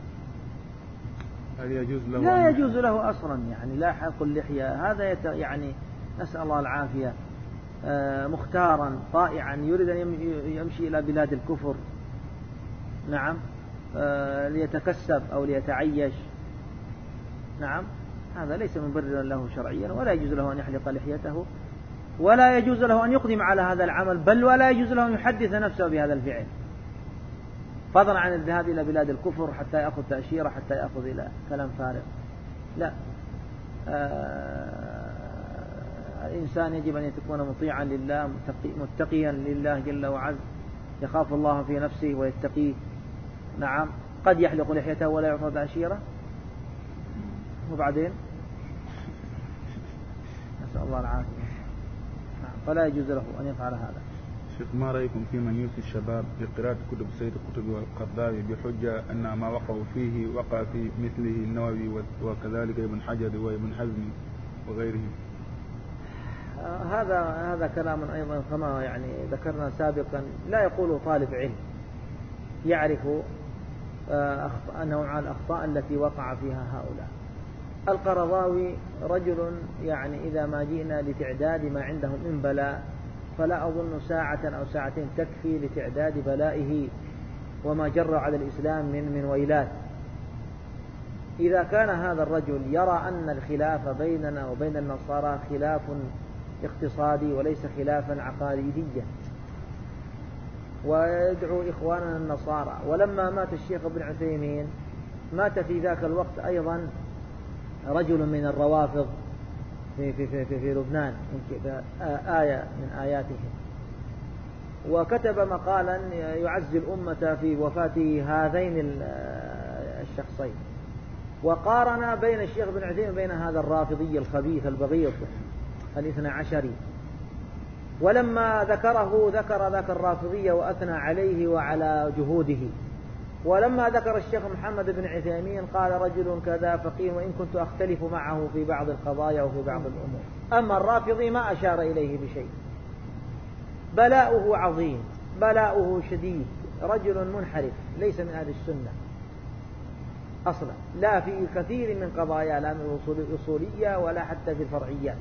هل يجوز له؟ لا يجوز له أصلا، يعني لا حلق اللحية هذا يعني نسأل الله العافية، مختارا طائعا يريد أن يمشي إلى بلاد الكفر، نعم، ليتكسب أو ليتعيش، نعم، هذا ليس مبررا له شرعيا، ولا يجوز له أن يحلق لحيته، ولا يجوز له أن يقدم على هذا العمل، بل ولا يجوز له أن يحدث نفسه بهذا الفعل، فضلا عن الذهاب إلى بلاد الكفر حتى يأخذ تأشيرة، حتى يأخذ إلى كلام فارغ. لا، الإنسان يجب أن يكون مطيعا لله، متقيا لله جل وعز، يخاف الله في نفسه ويتقيه. نعم، قد يحلق لحيته ولا يعطى تأشيرة، وبعدين نسأل الله العافية. نعم، فلا يجوز له أن يفعل هذا. شيخ، ما رأيكم في من يوصي الشباب بقراءة كتب سيد قطب والقرضاوي بحجة أن ما وقعوا فيه وقع في مثله النووي وكذلك ابن حجر وابن حزم وغيرهم؟ هذا كلام أيضا كما يعني ذكرنا سابقا، لا يقوله طالب علم يعرف أنواع الأخطاء التي وقع فيها هؤلاء. القرضاوي رجل يعني إذا ما جئنا لتعداد ما عندهم من بلاء فلا أظن ساعة أو ساعتين تكفي لتعداد بلائه وما جر على الإسلام من ويلات. إذا كان هذا الرجل يرى أن الخلاف بيننا وبين النصارى خلاف اقتصادي وليس خلافا عقائديا، ويدعو إخواننا النصارى، ولما مات الشيخ ابن عثيمين مات في ذاك الوقت أيضا رجل من الروافض في لبنان، آية من آياتهم، وكتب مقالا يعزي الأمة في وفاة هذين الشخصين، وقارن بين الشيخ ابن عثيمين وبين هذا الرافضي الخبيث البغيض الاثنى عشري، ولما ذكره ذكر ذاك الرافضية وأثنى عليه وعلى جهوده، ولما ذكر الشيخ محمد بن عثيمين قال رجل كذا فقيه وإن كنت أختلف معه في بعض القضايا وفي بعض الأمور. أما الرافضي ما أشار إليه بشيء، بلاؤه عظيم، بلاؤه شديد، رجل منحرف ليس من أهل السنة أصلا، لا في كثير من قضايا، لا من الأصولية ولا حتى في الفرعيات،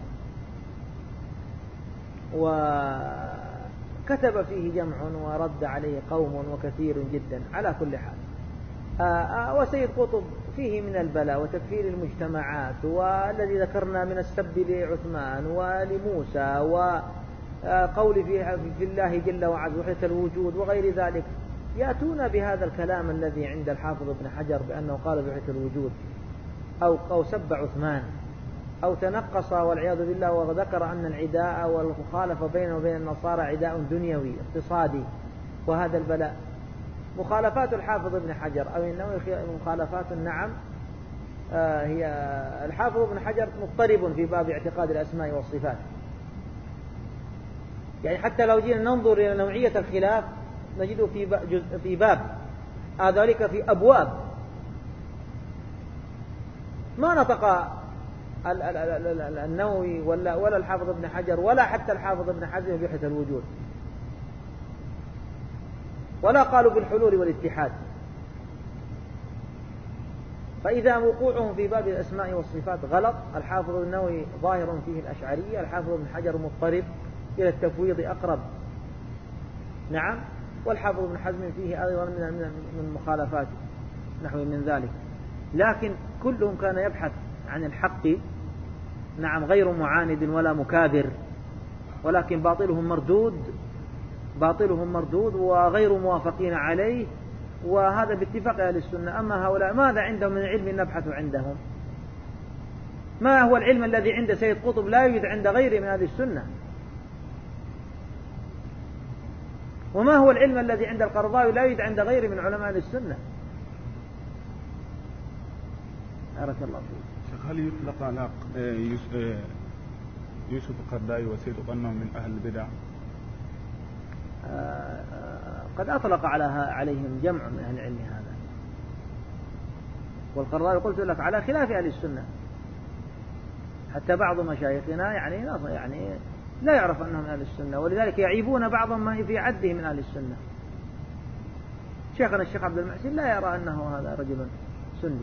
وكتب فيه جمع ورد عليه قوم وكثير جدا. على كل حال وسيد قطب فيه من البلاء وتكفير المجتمعات، والذي ذكرنا من السب لعثمان ولموسى، وقول في الله جل وعز وحدة الوجود وغير ذلك، يأتون بهذا الكلام الذي عند الحافظ ابن حجر بأنه قال بوحدة الوجود أو سب عثمان أو تنقص والعياذ بالله، وذكر أن العداء والمخالفة بينه وبين النصارى عداء دنيوي اقتصادي. وهذا البلاء مخالفات الحافظ ابن حجر أو إنه مخالفات نعم، هي الحافظ ابن حجر مضطرب في باب اعتقاد الأسماء والصفات، يعني حتى لو جينا ننظر إلى نوعية الخلاف نجده في باب ذلك في أبواب ما نطق النووي ولا الحافظ ابن حجر ولا حتى الحافظ ابن حزم بوحدة الوجود، ولا قالوا بالحلول والاتحاد. فإذا وقوعهم في باب الأسماء والصفات غلط، الحافظ النووي ظاهر فيه الأشعرية، الحافظ ابن حجر مضطرب إلى التفويض أقرب نعم، والحافظ ابن حزم فيه أيضا من مخالفات نحو من ذلك، لكن كلهم كان يبحث عن الحق نعم، غير معاند ولا مكابر، ولكن باطلهم مردود وغير موافقين عليه، وهذا باتفاق أهل السنة. أما هؤلاء ماذا عندهم من علم نبحث عندهم؟ ما هو العلم الذي عند سيد قطب لا يوجد عند غيره من أهل السنة؟ وما هو العلم الذي عند القرضاوي لا يوجد عند غيره من علماء أهل السنة؟ بارك الله فيك. هل يطلق على يوسف القرضاوي وسيد أنهم من أهل البدع؟ قد أطلق عليهم جمع من أهل العلم هذا، والقرضاوي قلت لك على خلاف أهل السنة، حتى بعض مشايخنا يعني لا يعرف أنهم من أهل السنة، ولذلك يعيبون بعضهم ما في عده من أهل السنة. شيخنا الشيخ عبد المحسن لا يرى أنه هذا رجل سني.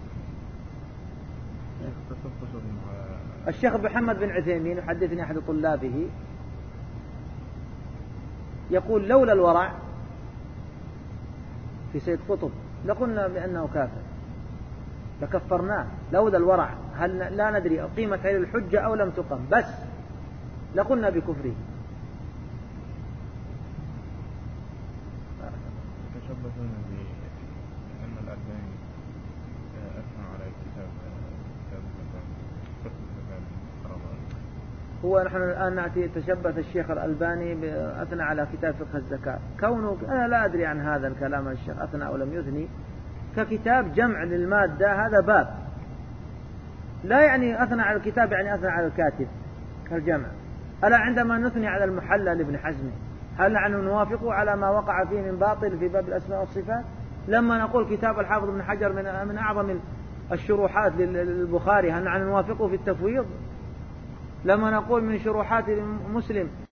الشيخ محمد بن عثيمين يحدثني أحد طلابه يقول لولا الورع في سيد قطب لقلنا بأنه كافر، لكفرناه. لولا الورع هل لا ندري قيمة هذه الحجة أو لم تقم، بس لقلنا بكفره. يتشبهون بأن الألباني أثنى على كتاب هو نحن الآن نأتي تشبث الشيخ الألباني أثنى على كتاب فقه الزكاة، كونه أنا لا أدري عن هذا الكلام الشيخ أثنى أو لم يثني، ككتاب جمع للمادة هذا باب، لا يعني أثنى على الكتاب يعني أثنى على الكاتب كالجمع. ألا عندما نثني على المحلى لابن حزم هل نحن نوافقه على ما وقع فيه من باطل في باب الأسماء والصفات؟ لما نقول كتاب الحافظ ابن حجر من أعظم الشروحات للبخاري هل نحن نوافقه في التفويض؟ لما نقول من شروحات مسلم